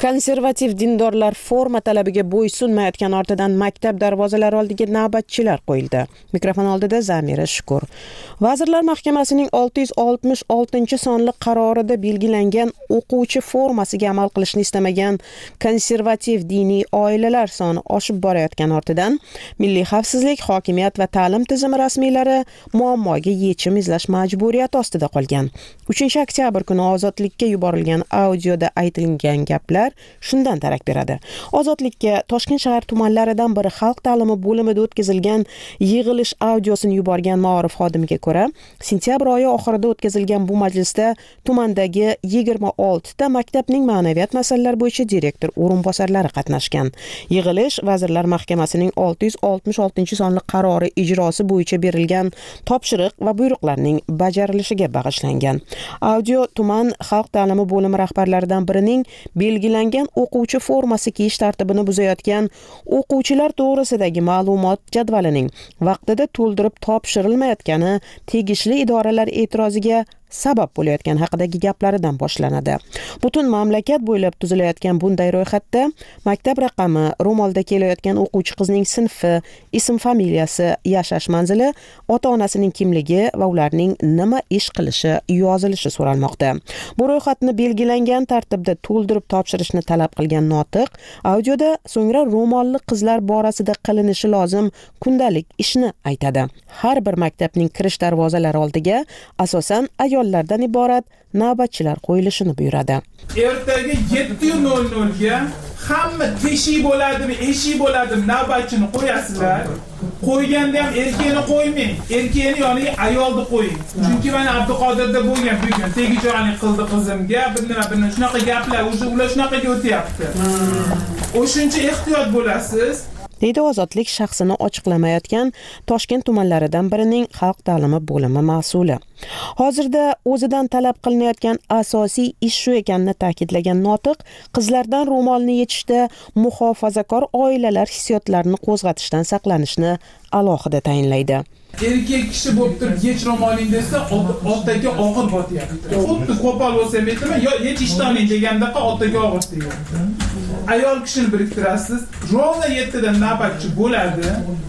Konservativ dindorlar forma talabiga bo'ysunmayotgani ortidan maktab darvozalari oldiga navbatchilar qo'yildi. Mikrofon oldida Zamira Shukur. Vazirlar Mahkamasining olti yuz oltmish oltinchi sonli qarorida belgilangan o'quvchi formasiga amal qilishni istamagan konservativ diniy oilalar soni oshib borayotgani ortidan Milliy xavfsizlik, hokimiyat va ta'lim tizimi rasmiylari muammoga yechim izlash majburiyati ostida qolgan. uchinchi oktyabr kuni ozodlikka yuborilgan audioda aytilgan gaplar shundan darak beradi. Ozodlikka Toshkent shahar tumanlaridan biri xalq ta'limi bo'limida o'tkazilgan yig'ilish audiosini yuborgan ma'rif xodimiga ko'ra, sentyabr oyi oxirida o'tkazilgan bu majlisda tumandagi yigirma olti ta maktabning ma'naviyat masalalari bo'yicha direktor o'rinbosarlari qatnashgan. Yig'ilish Vazirlar Mahkamasining olti yuz oltmish oltinchi sonli qarori ijrosi bo'yicha berilgan topshiriq va buyruqlarning bajarilishiga bag'ishlangan. Audio tuman xalq ta'limi bo'limi rahbarlaridan birining belgilangan o'quvchi formasi kiyish tartibini buzayotgan o'quvchilar to'g'risidagi ma'lumot jadvalining vaqtida to'ldirib topshirilmayotgani tegishli idoralar e'tiroziga sabab bo'layotgan haqidagi gaplaridan boshlanadi. Butun mamlakat bo'ylab tuzilayotgan bunday ro'yxatda maktab raqami, ro'molda kelayotgan o'quvchi qizning sinfi, ism familiyasi, yashash manzili, ota-onasining kimligi va ularning nima ish qilishi yozilishi so'ralmoqda. Bu ro'yxatni belgilangan tartibda to'ldirib topshirishni talab qilgan notiq audioda so'ngra ro'molli qizlar borasida qilinishi lozim kundalik ishni aytadi. Har bir maktabning kirish darvozalari oldiga asosan ayol lardan iborat navbatchilar qo'yilishini buyuradi. Ertaga yetti nol nol ga hamma teshik bo'ladimi, eshik bo'ladimi navbatchini qo'yasizlar. Qo'yganda ham erkakni qo'ymang, erkakni yoniga ayolni qo'ying. Chunki mana Abduqodirda bo'lgan bugun tegijoqlik qildi qizimga, bir nima bir shunaqa gaplar, o'sha ular shunaqaga o'tyapti. O'shuncha ehtiyot bo'lasiz. deydi ozodlik shaxsini ochiqlamayotgan Toshkent tumanlaridan birining xalq ta'limi bo'limi mas'uli. Hozirda o'zidan talab qilinayotgan asosiy ish shu ekanini ta'kidlagan notiq, qizlardan ro'molni yechishda muhofazakor oilalar hissiyotlarini qo'zg'atishdan saqlanishni alohida tayinlaydi. Erkak kishi bo'lib turib yech ro'moling desa, otaga og'ir botyapti. Xuddi qo'pol bo'lsa aytaman, yo yech ishtoning degandaqa otaga og'ir deyapti. Ayol kishini biriktirasiz, rovna yetti dan navbatchi bo'ladi.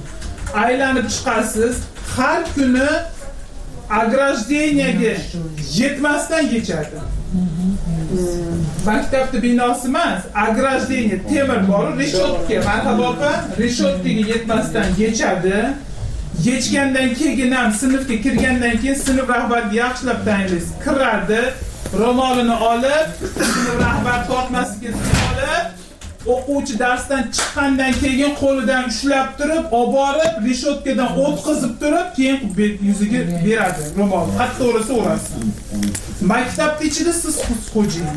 Aylanib chiqasiz, har kuni ограждениyaga yetmasdan yechadi. Maktabda binosi emas, ограждение temir bor, reshotka, marhabo opa, reshotkaga yetmasdan yechadi. Yechgandan keyin ham sinfga kirgandan keyin sinf rahbariga yaxshilab tayinlaysiz. Kiradi, ro'molini olib, sinf rahbar tortmasiga olib, o'quvchi darsdan chiqqandan keyin qo'lidan ushlab turib, olib borib, reshotkadan o'tkazib turib, keyin bet yuziga beradi ro'mol. Hatto to'g'risi o'rasi. Maktabda ichida siz xo'jayin.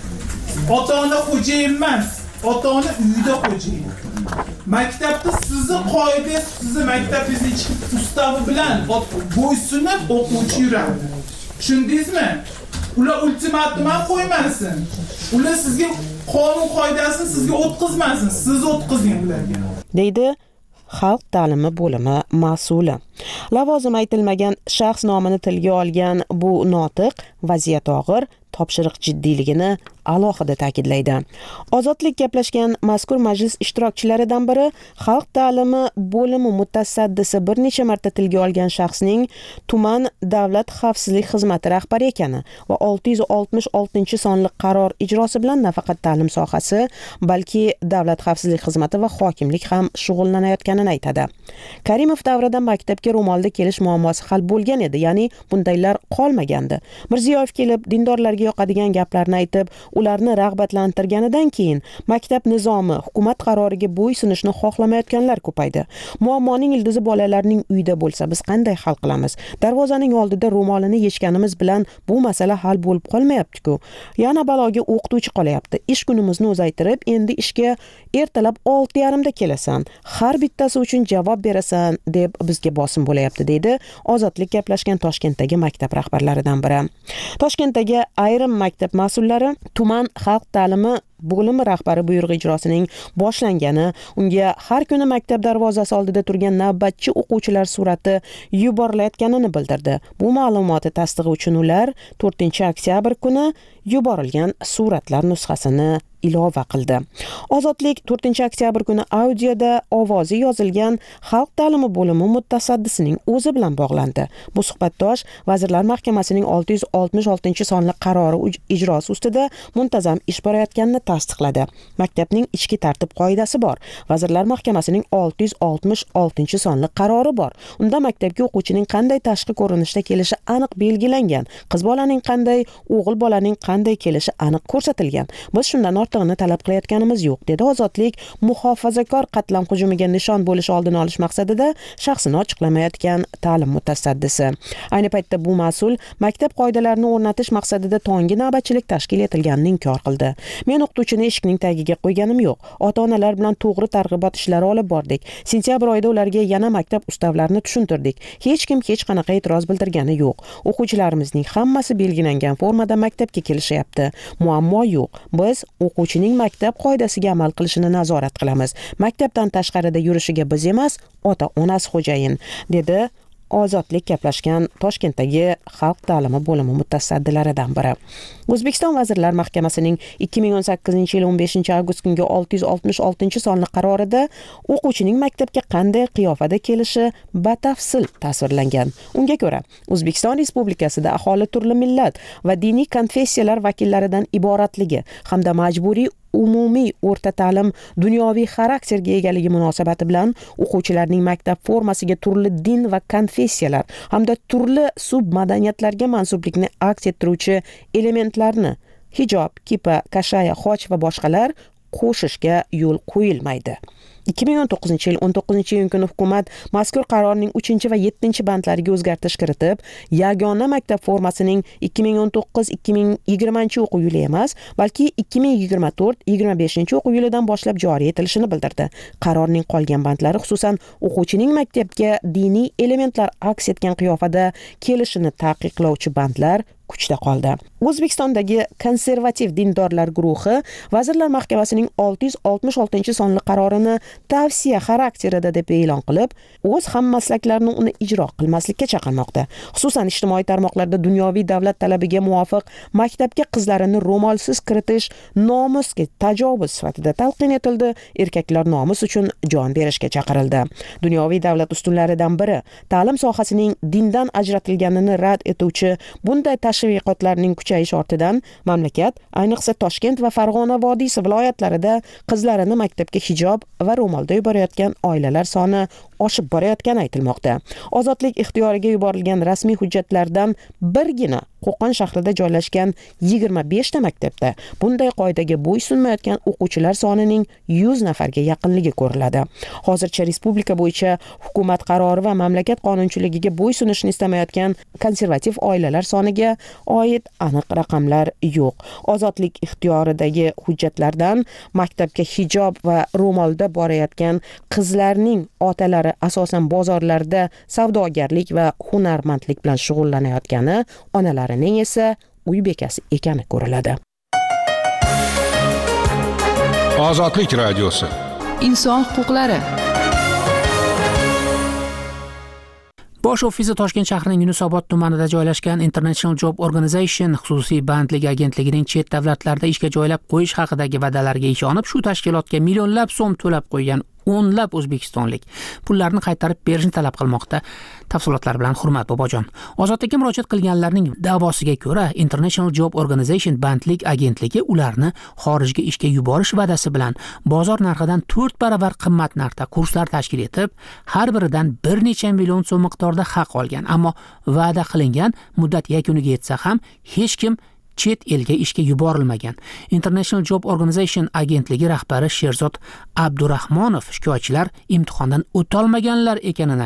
Ota-ona xo'jayin emas, ota-ona uyda xo'jayin. Maktabda sizni qoida, sizni maktabingizni ichki ustavi bilan bo'ysunib o'quvchi yuradi. Tushundingizmi? Ular ultimatum ham qo'ymasin. Ular sizga qonun qoidasini sizga o'tkazmasin, siz o'tkazing ularga. deydi xalq ta'limi bo'limi mas'uli. Lavozim aytilmagan shaxs nomini tilga olgan bu notiq vaziyat og'ir, topshiriq jiddiyligini alohida ta'kidlaydi. Ozodlik gaplashgan mazkur majlis ishtirokchilaridan biri xalq ta'limi bo'limi mutasaddisi bir necha marta tilga olgan shaxsning tuman davlat xavfsizlik xizmati rahbari ekani va olti yuz oltmish oltinchi sonli qaror ijrosi bilan nafaqat ta'lim sohasi, balki davlat xavfsizlik xizmati va hokimlik ham shug'ullanayotganini aytadi. Karimov davrida maktabga ro'molda kelish muammosi hal bo'lgan edi, ya'ni bundaylar qolmagandi. Mirziyoyev kelib dindorlarga yoqadigan gaplarni aytib, ularni rag'batlantirganidan keyin maktab nizomi, hukumat qaroriga bo'ysunishni xohlamayotganlar ko'paydi. Muammoning ildizi bolalarning uyida bo'lsa, biz qanday hal qilamiz? Darvozaning oldida ro'molini yechganimiz bilan bu masala hal bo'lib qolmayapti-ku. Yana baloga o'qituvchi qolyapti. Ish kunimizni uzaytirib, endi ishga ertalab olti yarim da kelasan. Har bittasi uchun javob berasan deb bizga bosim bo'layapti, deydi Ozodlik gaplashgan Toshkentdagi maktab rahbarlaridan biri. Toshkentdagi ayrim maktab mas'ullari tuman xalq ta'limi bo'limi rahbari buyrug'i ijrosining boshlangani, unga har kuni maktab darvozasi oldida turgan navbatchi o'quvchilar surati yuborilayotganini bildirdi. Bu ma'lumoti tasdig'i uchun ular to'rtinchi oktyabr kuni yuborilgan suratlar nusxasini ilova qildi. Ozodlik to'rtinchi oktyabr kuni audioda ovozi yozilgan Xalq ta'limi bo'limi mutasaddisining o'zi bilan bog'landi. Bu suhbatdosh Vazirlar Mahkamasining olti yuz oltmish oltinchi sonli qarori ijrosi ustida muntazam ish borayotganini tasdiqladi. Maktabning ichki tartib qoidasi bor. Vazirlar Mahkamasining olti yuz oltmish oltinchi sonli qarori bor. Unda maktabga o'quvchining qanday tashqi ko'rinishda kelishi aniq belgilangan. Qiz bolaning qanday, o'g'il bolaning qanday kelishi aniq ko'rsatilgan. Biz shundan ortig'ini talab qilayotganimiz yo'q, dedi Ozodlik muhofazakor qatlam hujumiga nishon bo'lish oldini olish maqsadida shaxsini ochiqlamayotgan ta'lim mutasaddisi. Ayni paytda bu mas'ul maktab qoidalarini o'rnatish maqsadida tonggi navbatchilik tashkil etilganini inkor qildi. Men o'qituvchini eshikning tagiga qo'yganim yo'q. Ota-onalar bilan to'g'ri targ'ibot ishlari olib bordik. Sentyabr oyida ularga yana maktab ustavlarini tushuntirdik. Hech kim hech qanaqa e'tiroz bildirgani yo'q. O'quvchilarimizning hammasi belgilangan formada maktabga kelishyapti. Muammo yo'q. Biz o'quvchining maktab qoidasiga amal qilishini nazorat qilamiz. Maktabdan tashqarida yurishiga biz emas, ota-onasi xo'jayin, dedi Ozodlik gaplashgan Toshkentdagi Xalq ta'limi bo'limi mutasaddilaridan biri. O'zbekiston Vazirlar Mahkamasining ikki ming o'n sakkizinchi yil o'n beshinchi avgust kungi olti yuz oltmish oltinchi sonli qarorida o'quvchining maktabga qanday qiyofada kelishi batafsil tasvirlangan. Unga ko'ra, O'zbekiston Respublikasida aholi turli millat va diniy konfessiyalar vakillaridan iboratligi hamda majburiy umumiy o'rta ta'lim dunyoviy xarakterga egaligi munosabati bilan o'quvchilarning maktab formasiga turli din va konfessiyalar hamda turli submadaniyatlarga mansublikni aks ettiruvchi elementlarni hijob, kipa, kashaya, xoch va boshqalar qo'shishga yo'l qo'yilmaydi. ikki ming o'n to'qqizinchi yil o'n to'qqizinchi iyun kuni hukumat mazkur qarorning uchinchi va yettinchi bandlariga o'zgartirish kiritib, yagona maktab formasining ikki ming o'n to'qqiz ikki ming yigirmanchi o'quv yili emas, balki ikki ming yigirma to'rt yigirma beshinchi o'quv yilidan boshlab joriy etilishini bildirdi. Qarorning qolgan bandlari, xususan o'quvchining maktabga diniy elementlar aks etgan qiyofada kelishini taqiqlovchi bandlar kuchda qoldi. O'zbekistondagi konservativ dindorlar guruhi Vazirlar Mahkamasining olti yuz oltmish oltinchi sonli qarorini tavsiya xarakterida deb e'lon qilib, o'z hammaslaklarini uni ijro qilmaslikka chaqirmoqda. Xususan ijtimoiy tarmoqlarda dunyoviy davlat talabiga muvofiq maktabga qizlarini ro'molsiz kiritish nomusga tajovuz sifatida talqin etildi, erkaklar nomus uchun jon berishga chaqirildi. Dunyoviy davlat ustunlaridan biri ta'lim sohasining dindan ajratilganini rad etuvchi bunday tashviqotlarning kuchayishi ortidan mamlakat, ayniqsa Toshkent va Farg'ona vodiysi viloyatlarida qizlarini maktabga hijob va ro'molda yuborayotgan oilalar soni oshib borayotgani aytilmoqda. Ozodlik ixtiyoriga yuborilgan rasmiy hujjatlardan birgina Qo'qon shahrida joylashgan yigirma besh ta maktabda bunday qoidaga bo'ysunmayotgan o'quvchilar sonining yuz nafarga yaqinligi ko'riladi. Hozircha respublika bo'yicha hukumat qarori va mamlakat qonunchiligiga bo'ysunishni istamayotgan konservativ oilalar soniga oid aniq raqamlar yo'q. Ozodlik ixtiyoridagi hujjatlardan maktabga hijob va ro'molda borayotgan qizlarning otalari asosan bozorlarda savdogarlik va hunarmandlik bilan shug'ullanayotgani, onalarining esa uy bekasi ekani ko'riladi. Ozodlik radiosi. Inson huquqlari. Bosh ofisi Toshkent shahrining Yunusobod tumanida joylashgan International Job Organization xususiy bandlik agentligining chet davlatlarda ishga joylab qo'yish haqidagi va'dalarga ishonib, shu tashkilotga millionlab so'm to'lab qo'ygan o'nlab o'zbekistonlik pullarni qaytarib berishni talab qilmoqda. Tafsilotlar bilan Hurmat Bobojon. Ozodlikka murojaat qilganlarning da'vosiga ko'ra, International Job Organization bandlik agentligi ularni xorijga ishga yuborish va'dasi bilan bozor narxidan to'rt baravar qimmat narxda kurslar tashkil etib, har biridan bir necha million so'm miqdorda haq olgan. Ammo va'da qilingan muddat yakuniga yetsa ham hech kim chet elga ishga yuborilmagan. International Job Organization agentligi rahbari Sherzod Abdurahmonov shikoyatchilar imtihondan o'tolmaganlar ekanini aytdi.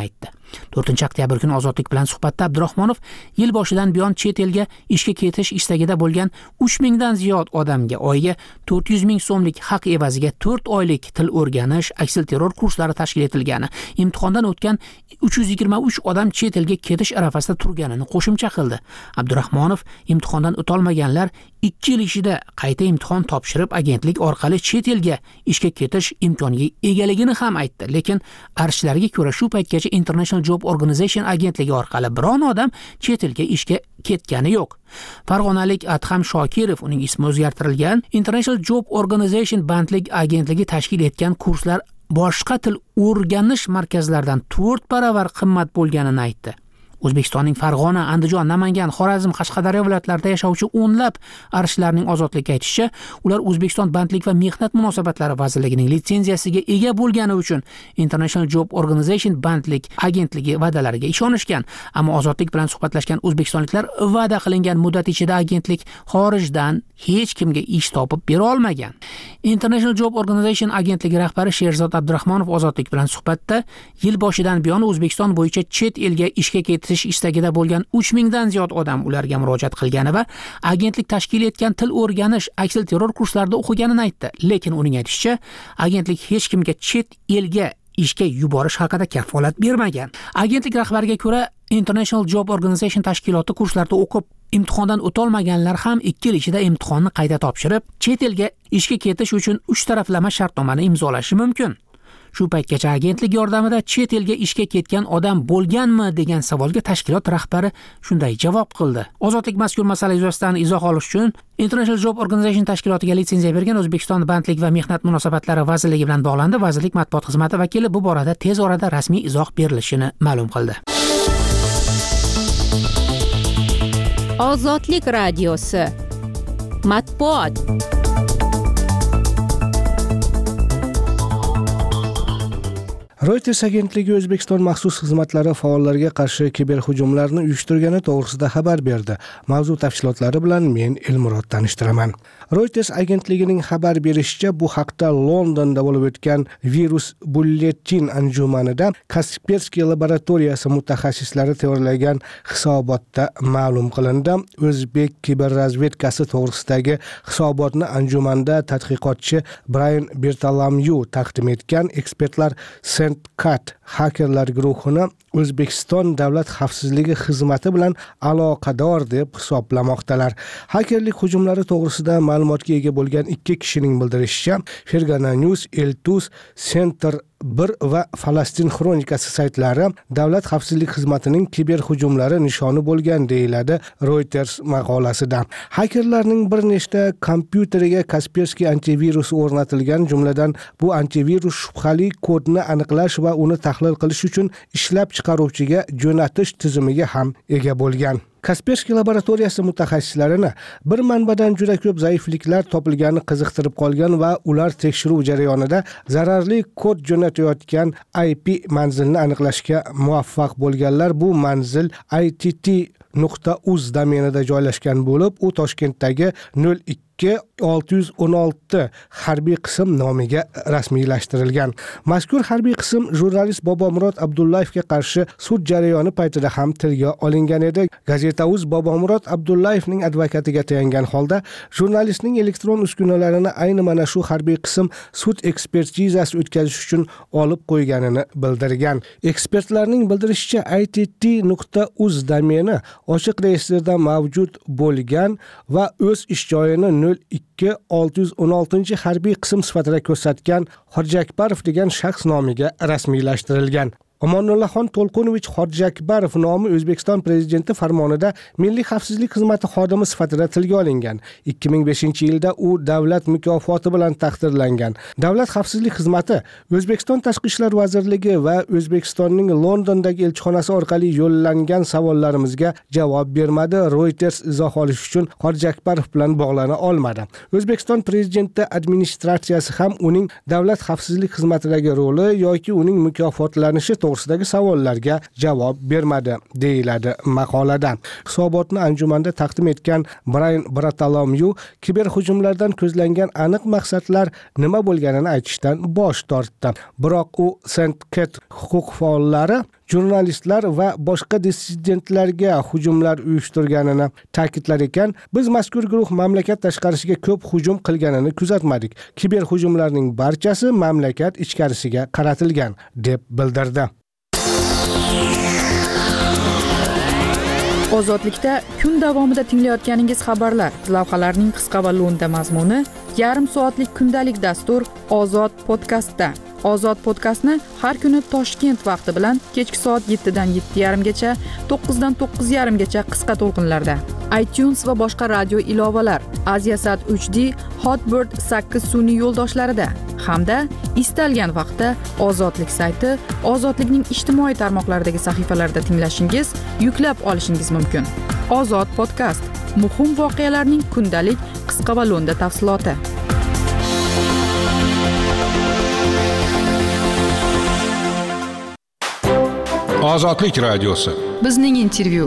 to'rtinchi oktyabr kuni Ozodlik bilan suhbatda Abdurahmonov yil boshidan buyon chet elga ishga ketish istagida bo'lgan uch mingdan ziyod odamga oyiga to'rt yuz ming so'mlik haq evaziga to'rt oylik til o'rganish, aksilterror kurslari tashkil etilgani, imtihondan o'tgan uch yuz yigirma uch odam chet elga ketish arafasida turganini qo'shimcha qildi. Abdurahmonov imtihondan o'tolmaganlar ikki yil ichida qayta imtihon topshirib agentlik orqali chet elga ishga ketish imkoniga egaligini ham aytdi. Lekin arshlarga ko'ra shu paytgacha International Job Organization agentligi orqali biron odam chet elga ishga ketgani yo'q. Farg'onalik Adham Shokirov, uning ismi o'zgartirilgan, International Job Organization bandlik agentligi tashkil etgan kurslar boshqa til o'rganish markazlaridan to'rt baravar qimmat bo'lganini aytdi. O'zbekistonning Farg'ona, Andijon, Namangan, Xorazm, Qashqadaryo viloyatlarida yashovchi o'nlab arshlarning Ozodlikka aytishicha, ular O'zbekiston bandlik va mehnat munosabatlari vazirligining litsenziyasiga ega bo'lgani uchun International Job Organization bandlik agentligi va'dalariga ishonishgan, ammo Ozodlik bilan suhbatlashgan o'zbekistonliklar va'da qilingan muddat ichida agentlik xorijdan hech kimga ish topib bera olmagan. International Job Organization agentligi rahbari Sherzod Abdurahmonov Ozodlik bilan suhbatda yil boshidan buyon O'zbekiston bo'yicha chet elga ishga ketish istagida bo'lgan uch mingdan ziyod odam ularga murojaat qilgani va agentlik tashkil etgan til o'rganish, aksilterror kurslarida o'qiganini aytdi. Lekin uning aytishicha, agentlik hech kimga chet elga ishga yuborish haqida kafolat bermagan. Agentlik rahbariga ko'ra, International Job Organization tashkiloti kurslarda o'qib imtihondan o'tolmaganlar ham ikki yil ichida imtihonni qayta topshirib, chet elga ishga ketish uchun uch taraflama shartnomani imzolashi mumkin. Shu paytgacha agentlik yordamida chet elga ishga ketgan odam bo'lganmi degan savolga tashkilot rahbari shunday javob qildi. Ozodlik mazkur masala yuzasidan izoh olish uchun International Job Organization tashkilotiga litsenziya bergan O'zbekiston bandlik va mehnat munosabatlari vazirligi bilan bog'landi. Vazirlik matbuot xizmati vakili bu borada tez orada rasmiy izoh berilishini ma'lum qildi. Ozodlik radiosi matbuot. Reuters agentligi O'zbekiston maxsus xizmatlari faollarga qarshi kiberhujumlarni uyushtirgani to'g'risida xabar berdi. Mavzu tafsilotlari bilan men Elmurod tanishtiraman. Reuters agentligining xabar berishicha, bu haqda Londonda bo'lib o'tgan Virus Bulletin anjumanida Kaspersky laboratoriyasi mutaxassislari tayyorlagan hisobotda ma'lum qilindi. O'zbek kiberrazvedkasi to'g'risidagi hisobotni anjumanda tadqiqotchi Brian Bertalamyu taqdim etgan. Ekspertlar Sendkat hakerlar guruhini O'zbekiston Davlat xavfsizligi xizmati bilan aloqador deb hisoblamoqdalar. Hakerlik hujumlari to'g'risida ma'lumotga ega bo'lgan ikki kishining bildirishicha, Fergana News, Eltus, Center bir va Falastin xronikasi saytlari Davlat xavfsizlik xizmatining kiber hujumlari nishoni bo'lgan deyiladi Reuters maqolasida. Hakerlarning bir nechta kompyuteriga Kaspersky antivirusi o'rnatilgan, jumladan bu antivirus shubhali kodni aniqlash va uni tahlil qilish uchun ishlab chiqaruvchiga jo'natish tizimiga ham ega bo'lgan. Kaspersky laboratoriyasi mutaxassislarini bir manbadan juda ko'p zaifliklar topilgani qiziqtirib qolgan va ular tekshiruv jarayonida zararli kod jo'natayotgan I P manzilni aniqlashga muvaffaq bo'lganlar. Bu manzil I T T nuqta uz domenida joylashgan bo'lib, u Toshkentdagi nol ikki olti yuz o'n olti harbiy qism nomiga rasmiylashtirilgan. Mazkur harbiy qism jurnalist Bobomurod Abdullayevga qarshi sud jarayoni paytida ham tilga olingan edi. Gazeta.uz Bobomurod Abdullayevning advokatiga tayangan holda jurnalistning elektron uskunalarini ayni mana shu harbiy qism sud ekspertizasi o'tkazish uchun olib qo'yganini bildirgan. Ekspertlarning bildirishicha, I T T nuqta uz domeni ochiq reyestrda mavjud bo'lgan va o'z ish joyini nol ikki olti yuz o'n olti harbiy qism sifatida ko'rsatgan Hojiakbarov degan shaxs nomiga rasmiylashtirilgan. Omonullaxon To'lqinovich Hojiakbarov nomi O'zbekiston prezidenti farmonida Milliy xavfsizlik xizmati xodimi sifatida tilga olingan. ikki ming beshinchi yilda u davlat mukofoti bilan taqdirlangan. Davlat xavfsizlik xizmati O'zbekiston Tashqi ishlar vazirligi va O'zbekistonning Londondagi elchixonasi orqali yo'llangan savollarimizga javob bermadi. Reuters izoh olish uchun Hojiakbarov bilan bog'lana olmadi. O'zbekiston prezidenti administratsiyasi ham uning davlat xavfsizlik xizmatidagi roli yoki uning mukofotlanishi to'g'risidagi savollarga javob bermadi, deyiladi maqolada. Hisobotni anjumanda taqdim etgan Brian Bertalamyu kiber hujumlardan ko'zlangan aniq maqsadlar nima bo'lganini aytishdan bosh tortdi. Biroq u Sendkat huquq faollari jurnalistlar va boshqa dissidentlarga hujumlar uyushtirganini ta'kidlar ekan, biz mazkur guruh mamlakat tashqarisiga ko'p hujum qilganini kuzatmadik. Kiber hujumlarning barchasi mamlakat ichkarisiga qaratilgan deb bildirdi. Ozodlikda kun davomida tinglayotganingiz xabarlar, lavhalarning qisqa va lo'nda mazmuni, yarim soatlik kundalik dastur Ozod podkastda. Ozod podkastni har kuni Toshkent vaqti bilan kechki soat yettidan yetti yarim gacha, to'qqizdan to'qqiz yarim gacha qisqa to'lqinlarda. iTunes va boshqa radio ilovalar, Aziasat uch D, Hotbird sakkiz sun'iy yo'ldoshlarida hamda istalgan vaqtda Ozodlik sayti, Ozodlikning ijtimoiy tarmoqlaridagi sahifalarida tinglashingiz, yuklab olishingiz mumkin. Ozod podkast, muhim voqealarning kundalik qisqa va lo'nda tafsiloti. Ozodlik radiosi. Bizning intervyu.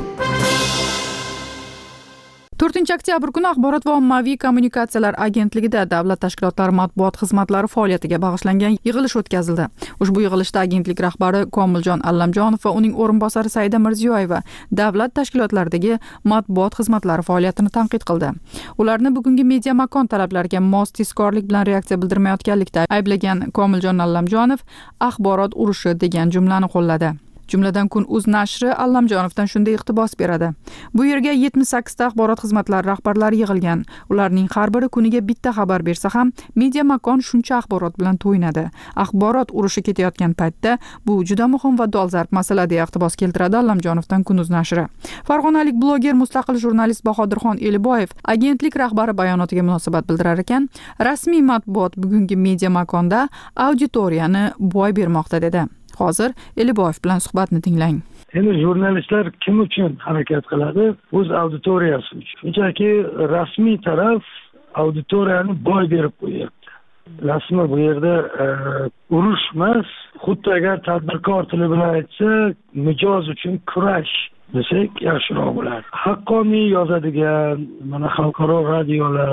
to'rtinchi oktyabr kuni Axborot va ommaviy kommunikatsiyalar agentligida davlat tashkilotlari matbuot xizmatlari faoliyatiga bag'ishlangan yig'ilish o'tkazildi. Ushbu yig'ilishda agentlik rahbari Komiljon Allamjonov va uning o'rinbosari Saida Mirziyoyeva davlat tashkilotlaridagi matbuot xizmatlari faoliyatini tanqid qildi. Ularni bugungi media makon talablariga mos tezkorlik bilan reaksiya bildirmayotganlikda ayblagan Komiljon Allamjonov axborot urushi degan jumlani qo'lladi. Jumladan Kun.uz nashri Allamjonovdan shunday iqtibos beradi. Bu yerga yetmish sakkizta axborot xizmatlari rahbarlari yig'ilgan. Ularning har biri kuniga bitta xabar bersa ham, media makon shuncha axborot bilan to'ynadi. Axborot urushi ketayotgan paytda bu juda muhim va dolzarb masala deya iqtibos keltiradi Allamjonovdan Kun.uz nashri. Farg'onalik bloger, mustaqil jurnalist Bahodirxon Eliboyev agentlik rahbari bayonotiga munosabat bildirar ekan, rasmiy matbuot bugungi media makonda auditoriyani boy bermoqda dedi. Hozir Eliboyev bilan suhbatni tinglang. Endi jurnalistlar kim uchun harakat qiladi? O'z auditoriyasi uchun. Shunchaki rasmiy taraf auditoriyani boy berib qo'yapti. Rasmi bu yerda e, urush emas, xuddi agar tadbirkor tili bilan aytsak, mijoz uchun kurash desak yaxshiroq bo'lardi. Haqqoniy yozadigan mana xalqaro radiolar,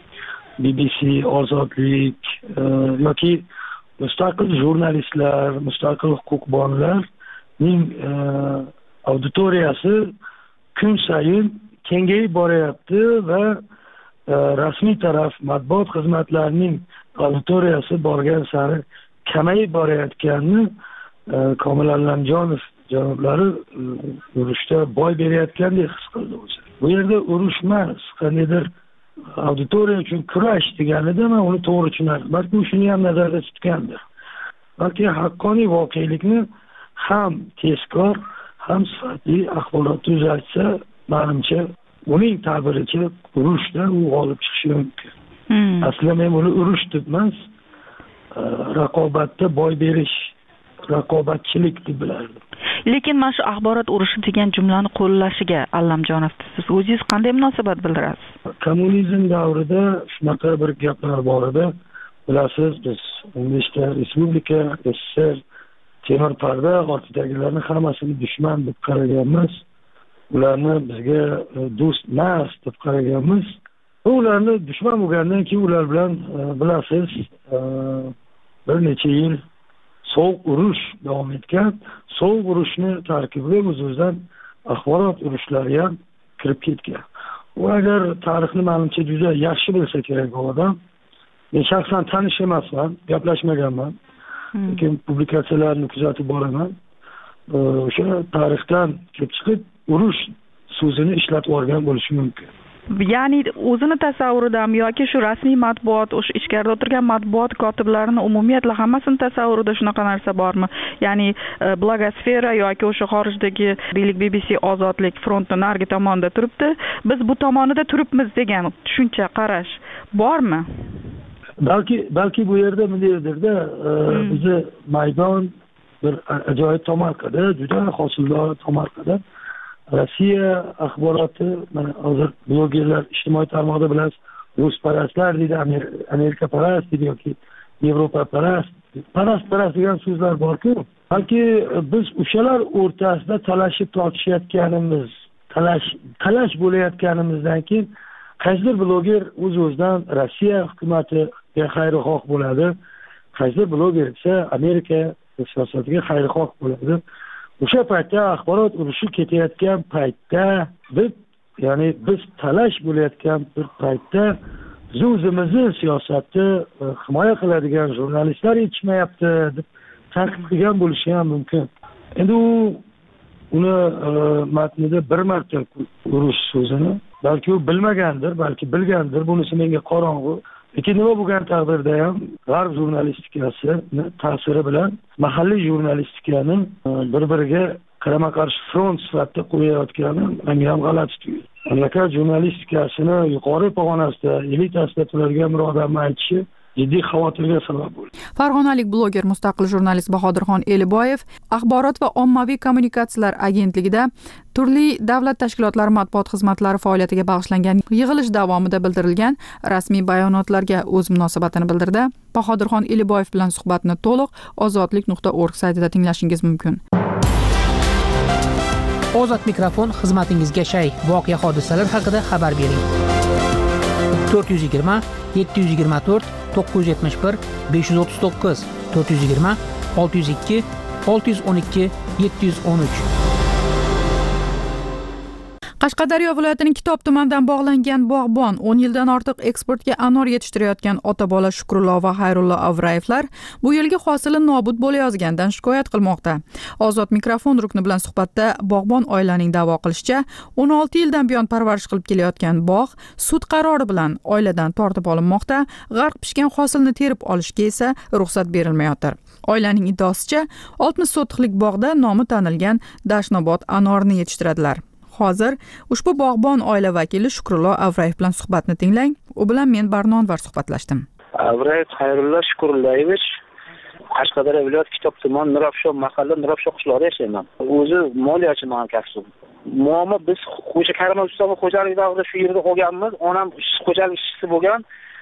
B B C, Ozodlik e, yoki mustaqil jurnalistlar, mustaqil huquqbonlarning e, auditoriyasi kun sayin kengayib boryapti va e, rasmiy taraf matbuot xizmatlarining auditoriyasi borgan sari kamayib borayotganini e, Komil Allamjonov janoblari e, urushda boy berayotgandek his qildi o'zi. Bu yerda urush emas, qandaydir auditoriya uchun kurash deganida men uni to'g'ri tushunardim. Balki u shuni ham nazarda tutgandir. Balki haqqoniy voqelikni ham tezkor, ham sifatli axborot uzatsa, menimcha uning ta'biricha urushda u g'olib chiqishi mumkin. Hmm. Aslida men buni urush deb emas, raqobatda boy berish, raqobatchilik deb bilardim. Lekin mana shu axborot urushi degan jumlani qo'llashiga Allamjonov siz o'zingiz qanday munosabat bildirasiz? Kommunizm davrida shunaqa bir gaplar bor edi. Bilasiz, biz O'zbekiston Respublika, S S R temir parda ortidagilarni hammasini dushman deb qaraganmiz. Ularni bizga do'st emas deb qaraganmiz. Ularni dushman bo'lgandan keyin ular bilan bilasiz, bir necha yil sovuq urush davom etgan. Sovuq urushni tarkibiga o'z-o'zidan axborot urushlari ham kirib ketgan. U agar tarixni menimcha juda yaxshi bilsa kerak bu odam. Men shaxsan tanish emasman, gaplashmaganman. Hmm. Lekin publikatsiyalarni kuzatib boraman. O'sha tarixdan kelib chiqib urush so'zini ishlatib olgan bo'lishi mumkin. Ya'ni o'zini tasavvuridan yoki shu rasmiy matbuot, o'sha ichkarida o'tirgan matbuot kotiblarini umumiyatla hammasini tasavvurida shunaqa narsa bormi? Ya'ni blogosfera yoki o'sha xorijdagi deylik B B C Ozodlik frontning narigi tomonida turibdi, biz bu tomonida turibmiz degan tushuncha, qarash bormi? Balki balki bu yerda bunday-da hmm. bizni maydon bir ajoyib tomorqada, juda hosildor tomorqada. Rossiya axboroti, mana hozir blogerlar ijtimoiy tarmoqda bilasiz, rusparastlar deydi, Amerika parast deydi yoki Yevropa parast, parast parast degan so'zlar bor-ku. Balki biz o'shalar o'rtasida talashib tortishayotganimiz, talash talash bo'layotganimizdan keyin qaysidir bloger o'z-o'zidan Rossiya hukumatiga xayrixoh bo'ladi, qaysidir bloger esa Amerika siyosatiga xayrixoh bo'ladi. o'sha paytda axborot urushi ketayotgan paytda deb, ya'ni biz talash bo'layotgan bir paytda biz o'zimizni siyosatni himoya qiladigan jurnalistlar yetishmayapti deb ta'kidlagan bo'lishi ham mumkin. Endi u uni matnida bir marta urush so'zini balki u bilmagandir, balki bilgandir, bunisi menga qorong'u. Lekin nima bo'lgan taqdirda ham g'arb jurnalistikasini ta'siri bilan mahalliy jurnalistikani bir-biriga qarama-qarshi front sifatida qo'yayotgani menga ham g'alati tuyuldi. Mamlakat jurnalistikasini yuqori pog'onasida, elitasida turadigan bir odamni aytishi jiddiy xavotirga sabab bo'ldi. Farg'onalik bloger, mustaqil jurnalist Bahodirxon Eliboyev Axborot va ommaviy kommunikatsiyalar agentligida turli davlat tashkilotlari matbuot xizmatlari faoliyatiga bag'ishlangan yig'ilish davomida bildirilgan rasmiy bayonotlarga o'z munosabatini bildirdi. Bahodirxon Eliboyev bilan suhbatni to'liq ozodlik nuqta org saytida tinglashingiz mumkin. Ozod mikrofon xizmatingizga shay. Voqea hodisalar haqida xabar bering. to'rt yuz yigirma yetti yuz yigirma to'rt to'qqiz yuz yetmish bir besh yuz o'ttiz to'qqiz to'rt yuz yigirma olti yuz ikki olti yuz o'n ikki yetti yuz o'n uch. Qashqadaryo viloyatining Kitob tumanidan bog'langan bog'bon o'n yildan ortiq eksportga anor yetishtirayotgan ota-bola Shukrullo va Xayrullo Avrayevlar bu yilgi hosili nobud bo'layozgandan shikoyat qilmoqda. Ozod mikrofon rukni bilan suhbatda bog'bon oilaning da'vo qilishicha, o'n olti yildan buyon parvarish qilib kelayotgan bog' sud qarori bilan oiladan tortib olinmoqda, g'arq pishgan hosilni terib olishga esa ruxsat berilmayotir. Oilaning iddaosicha, oltmish sotixlik bog'da nomi tanilgan Dashnobod anorni yetishtiradilar. Hozir ushbu bog'bon oila vakili Shukrullo Avrayev bilan suhbatni tinglang. U bilan men Barnonvar suhbatlashdim. Avrayev Xayrullo Shukrullayevich, Qashqadaryo viloyati Kitob tumani Nurafshon mahalla Nurafshon qishlog'ida yashayman. O'zi moliyachiman kasbim. Muammo biz xo'ja Karim Ustomi xo'jalik davrida shu yerda qolganmiz. Onam xo'jalik ishchisi bo'lgan.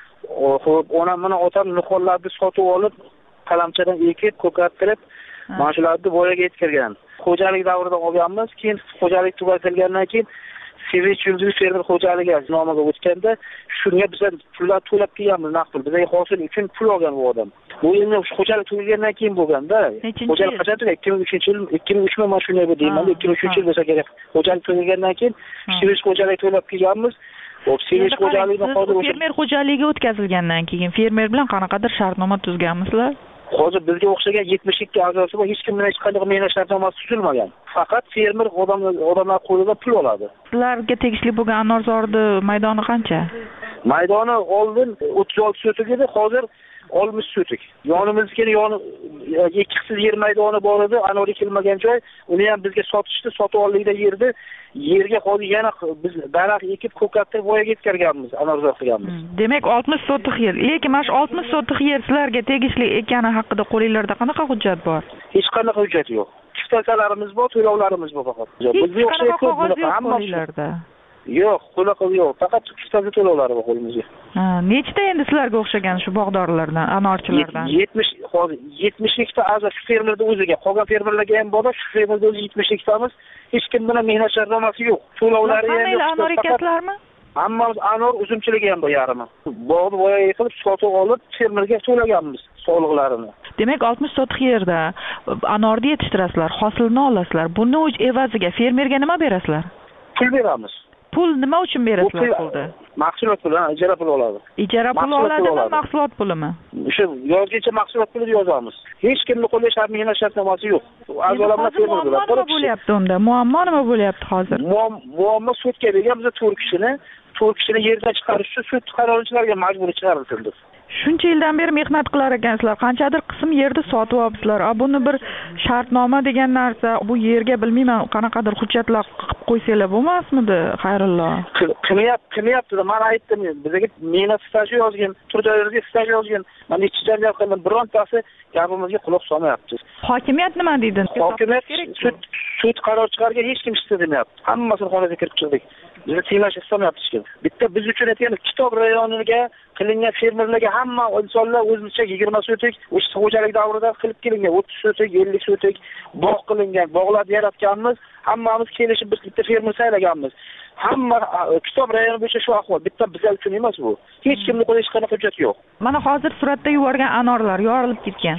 Xo'p, onam mana otam nihollarni sotib olib, qalamchadan ekib, ko'kartirib, mana shularni voyaga yetkazgan. Xo'jalik davrida olganmiz. Keyin xo'jalik tugatilgandan keyin Sevich Yulduz fermer xo'jaligi nomiga o'tganda shunga biz pullar to'lab kelganmiz, naqd pul. Bizga hosil uchun pul olgan bu odam. Bu endi xo'jalik tugagandan keyin bo'lganda, xo'jalik qachon tugagan? ikki ming uchinchi yil, ikki ming uch ming mana shunday deyman, ikki ming uchinchi yil bo'lsa kerak. Xo'jalik tugagandan keyin Sevich xo'jalik to'lab kelganmiz. Sevich xo'jaligini hozir fermer xo'jaligiga o'tkazilgandan keyin fermer bilan qanaqadir shartnoma tuzganmisizlar? Hozir bizga o'xshagan yetmish ikki a'zosi bor, hech kim bilan hech qanday mehnat shartnomasi tuzilmagan. Faqat fermer odamlar odamlar qo'lida pul oladi. Sizlarga tegishli bo'lgan Anorzorni maydoni qancha? Maydoni oldin o'ttiz olti sotik edi, hozir oltmish sotik. Yonimizga yon ikkisiz yer maydoni bor edi, anor ekilmagan joy. Uni ham bizga sotishdi, sotib oldikda yerda yerga hozir yana biz daraxt ekib ko'kattirib voyaga yetkazganmiz, anorzor qilganmiz. Demak oltmish sotik yer. Lekin mana shu oltmish sotik yer sizlarga tegishli ekani haqida qo'lingizda qanaqa hujjat bor? Hech qanaqa hujjat yo'q. Kiftasalarimiz bor, to'lovlarimiz bor faqat. Bizga o'xshaydi bunaqa hammasi. Yo'q, bunaqa yo'q. Faqat kiftasi to'lovlari bor qo'limizda. Ha, nechta endi sizlarga o'xshagan shu bog'dorlardan, anorchilardan? yetmish hozir yetmish ikkita a'zo shu fermerda o'ziga, qolgan fermerlarga ham bor, shu fermerda o'zi yetmish ikkitamiz. Hech kim bilan mehnat shartnomasi yo'q. To'lovlari ham yo'q. Anor ekasizlarmi? Hammamiz anor uzumchiligi ham bor yarimi. Bog'ni voyaga qilib sotib olib, fermerga to'laganmiz soliqlarini. Demak oltmish sotik yerda anorni yetishtirasizlar, hosilni olasizlar. Buni evaziga fermerga nima berasizlar? Pul beramiz. Pul nima uchun berasizlar pulni? Mahsulot puli, ijara puli oladi. Ijara puli oladimi, mahsulot pulimi? O'sha yozgacha mahsulot puli yozamiz. Hech kimni qo'lida shart mehnat shartnomasi yo'q. A'zolarimiz fermer bo'ladi. Nima bo'lyapti unda? Muammo nima bo'lyapti hozir? Muammo sudga bergan biz to'rt kishini, to'rt kishini yerdan chiqarish uchun sud qarorchilarga majbur chiqarildi. Shuncha yildan beri mehnat qilar ekansizlar, qanchadir qism yerni sotib olibsizlar. A buni bir shartnoma degan narsa, bu yerga bilmayman qanaqadir hujjatlar qilib qo'ysanglar bo'lmasmidi, Xayrullo? Qilyapti, qilyapti. Men aytdim, bizga mehnat staji yozgan, turdoylarga staj yozgan. Men ikki janjal qildim, birontasi gapimizga quloq solmayapti. Hokimiyat nima deydi? Hokimiyat sud sud qaror chiqargan, hech kim ishni demayapti. Hammasini xonaga kirib chiqdik. Bizni tiylash istamayapti hech kim. Bitta biz uchun aytgan Kitob rayoniga qilingan fermerlarga hamma insonlar o'zicha yigirma sotik, o'sha xo'jalik davrida qilib kelingan o'ttiz sotik, ellik sotik bog' qilingan, bog'larni yaratganmiz. Hammamiz kelishib biz bitta fermer saylaganmiz. Hamma Kitob rayoni bo'yicha shu ahvol. Bitta bizlar uchun emas bu. Hech kimning qo'lida hech qanaqa hujjat yo'q. Mana hozir suratda yuborgan anorlar yorilib ketgan.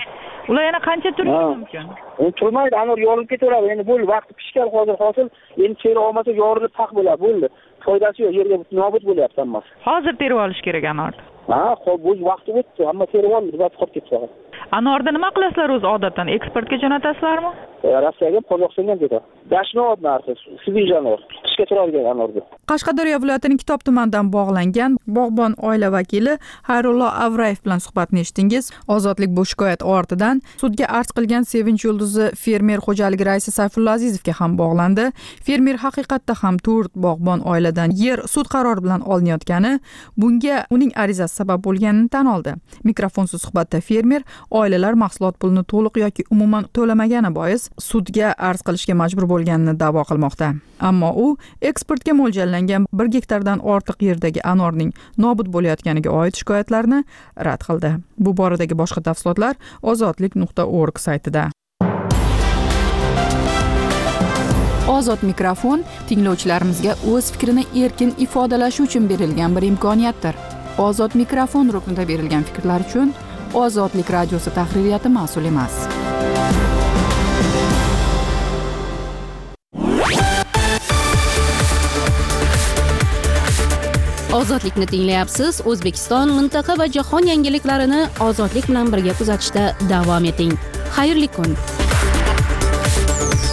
ular yana qancha turishi mumkin? Endi turmaydi, anor yorilib ketaveradi. Endi bo'ldi, vaqti pishgan hozir hosil, endi teri olmasa yorilib taq bo'ladi, bo'ldi. Foydasi yo'q, yerga nobud bo'lyapti hammasi. Hozir terib olish kerak anorni. Ha, xo'p, bu vaqti o'tdi, hamma terib oldi, zot qolib ketdi. Anorni nima qilasizlar o'zi odatdan? Eksportga jo'natasizlarmi? Rossiyaga, Qozog'istonga ketadi. Dashnod narxi, sivijanor, qishga turadigan anorga. Qashqadaryo viloyatining Kitob tumanidan bog'langan bog'bon oila vakili Xayrullo Avrayev bilan suhbatni eshitdingiz. Ozodlik bu shikoyat ortidan sudga arz qilgan Sevinch yulduzi fermer xo'jaligi raisi Sayfulla Azizovga ham bog'landi. Fermer haqiqatda ham to'rt bog'bon oiladan yer sud qarori bilan olinayotgani, bunga uning arizasi sabab bo'lganini tan oldi. Mikrofonsiz suhbatda fermer oilalar mahsulot pulini to'liq yoki umuman to'lamagani bois sudga arz qilishga majbur bo'lganini da'vo qilmoqda. Ammo u eksportga mo'ljallangan bir gektardan ortiq yerdagi anorning nobud bo'layotganiga oid shikoyatlarni rad qildi. Bu boradagi boshqa tafsilotlar ozodlik nuqta org saytida. Ozod mikrofon tinglovchilarimizga o'z fikrini erkin ifodalashi uchun berilgan bir imkoniyatdir. Ozod mikrofon ruknida berilgan fikrlar uchun Ozodlik radiosi tahririyati mas'ul emas. Ozodlikni tinglayapsiz. O'zbekiston, mintaqa va jahon yangiliklarini ozodlik bilan birga kuzatishda davom eting. Xayrli kun.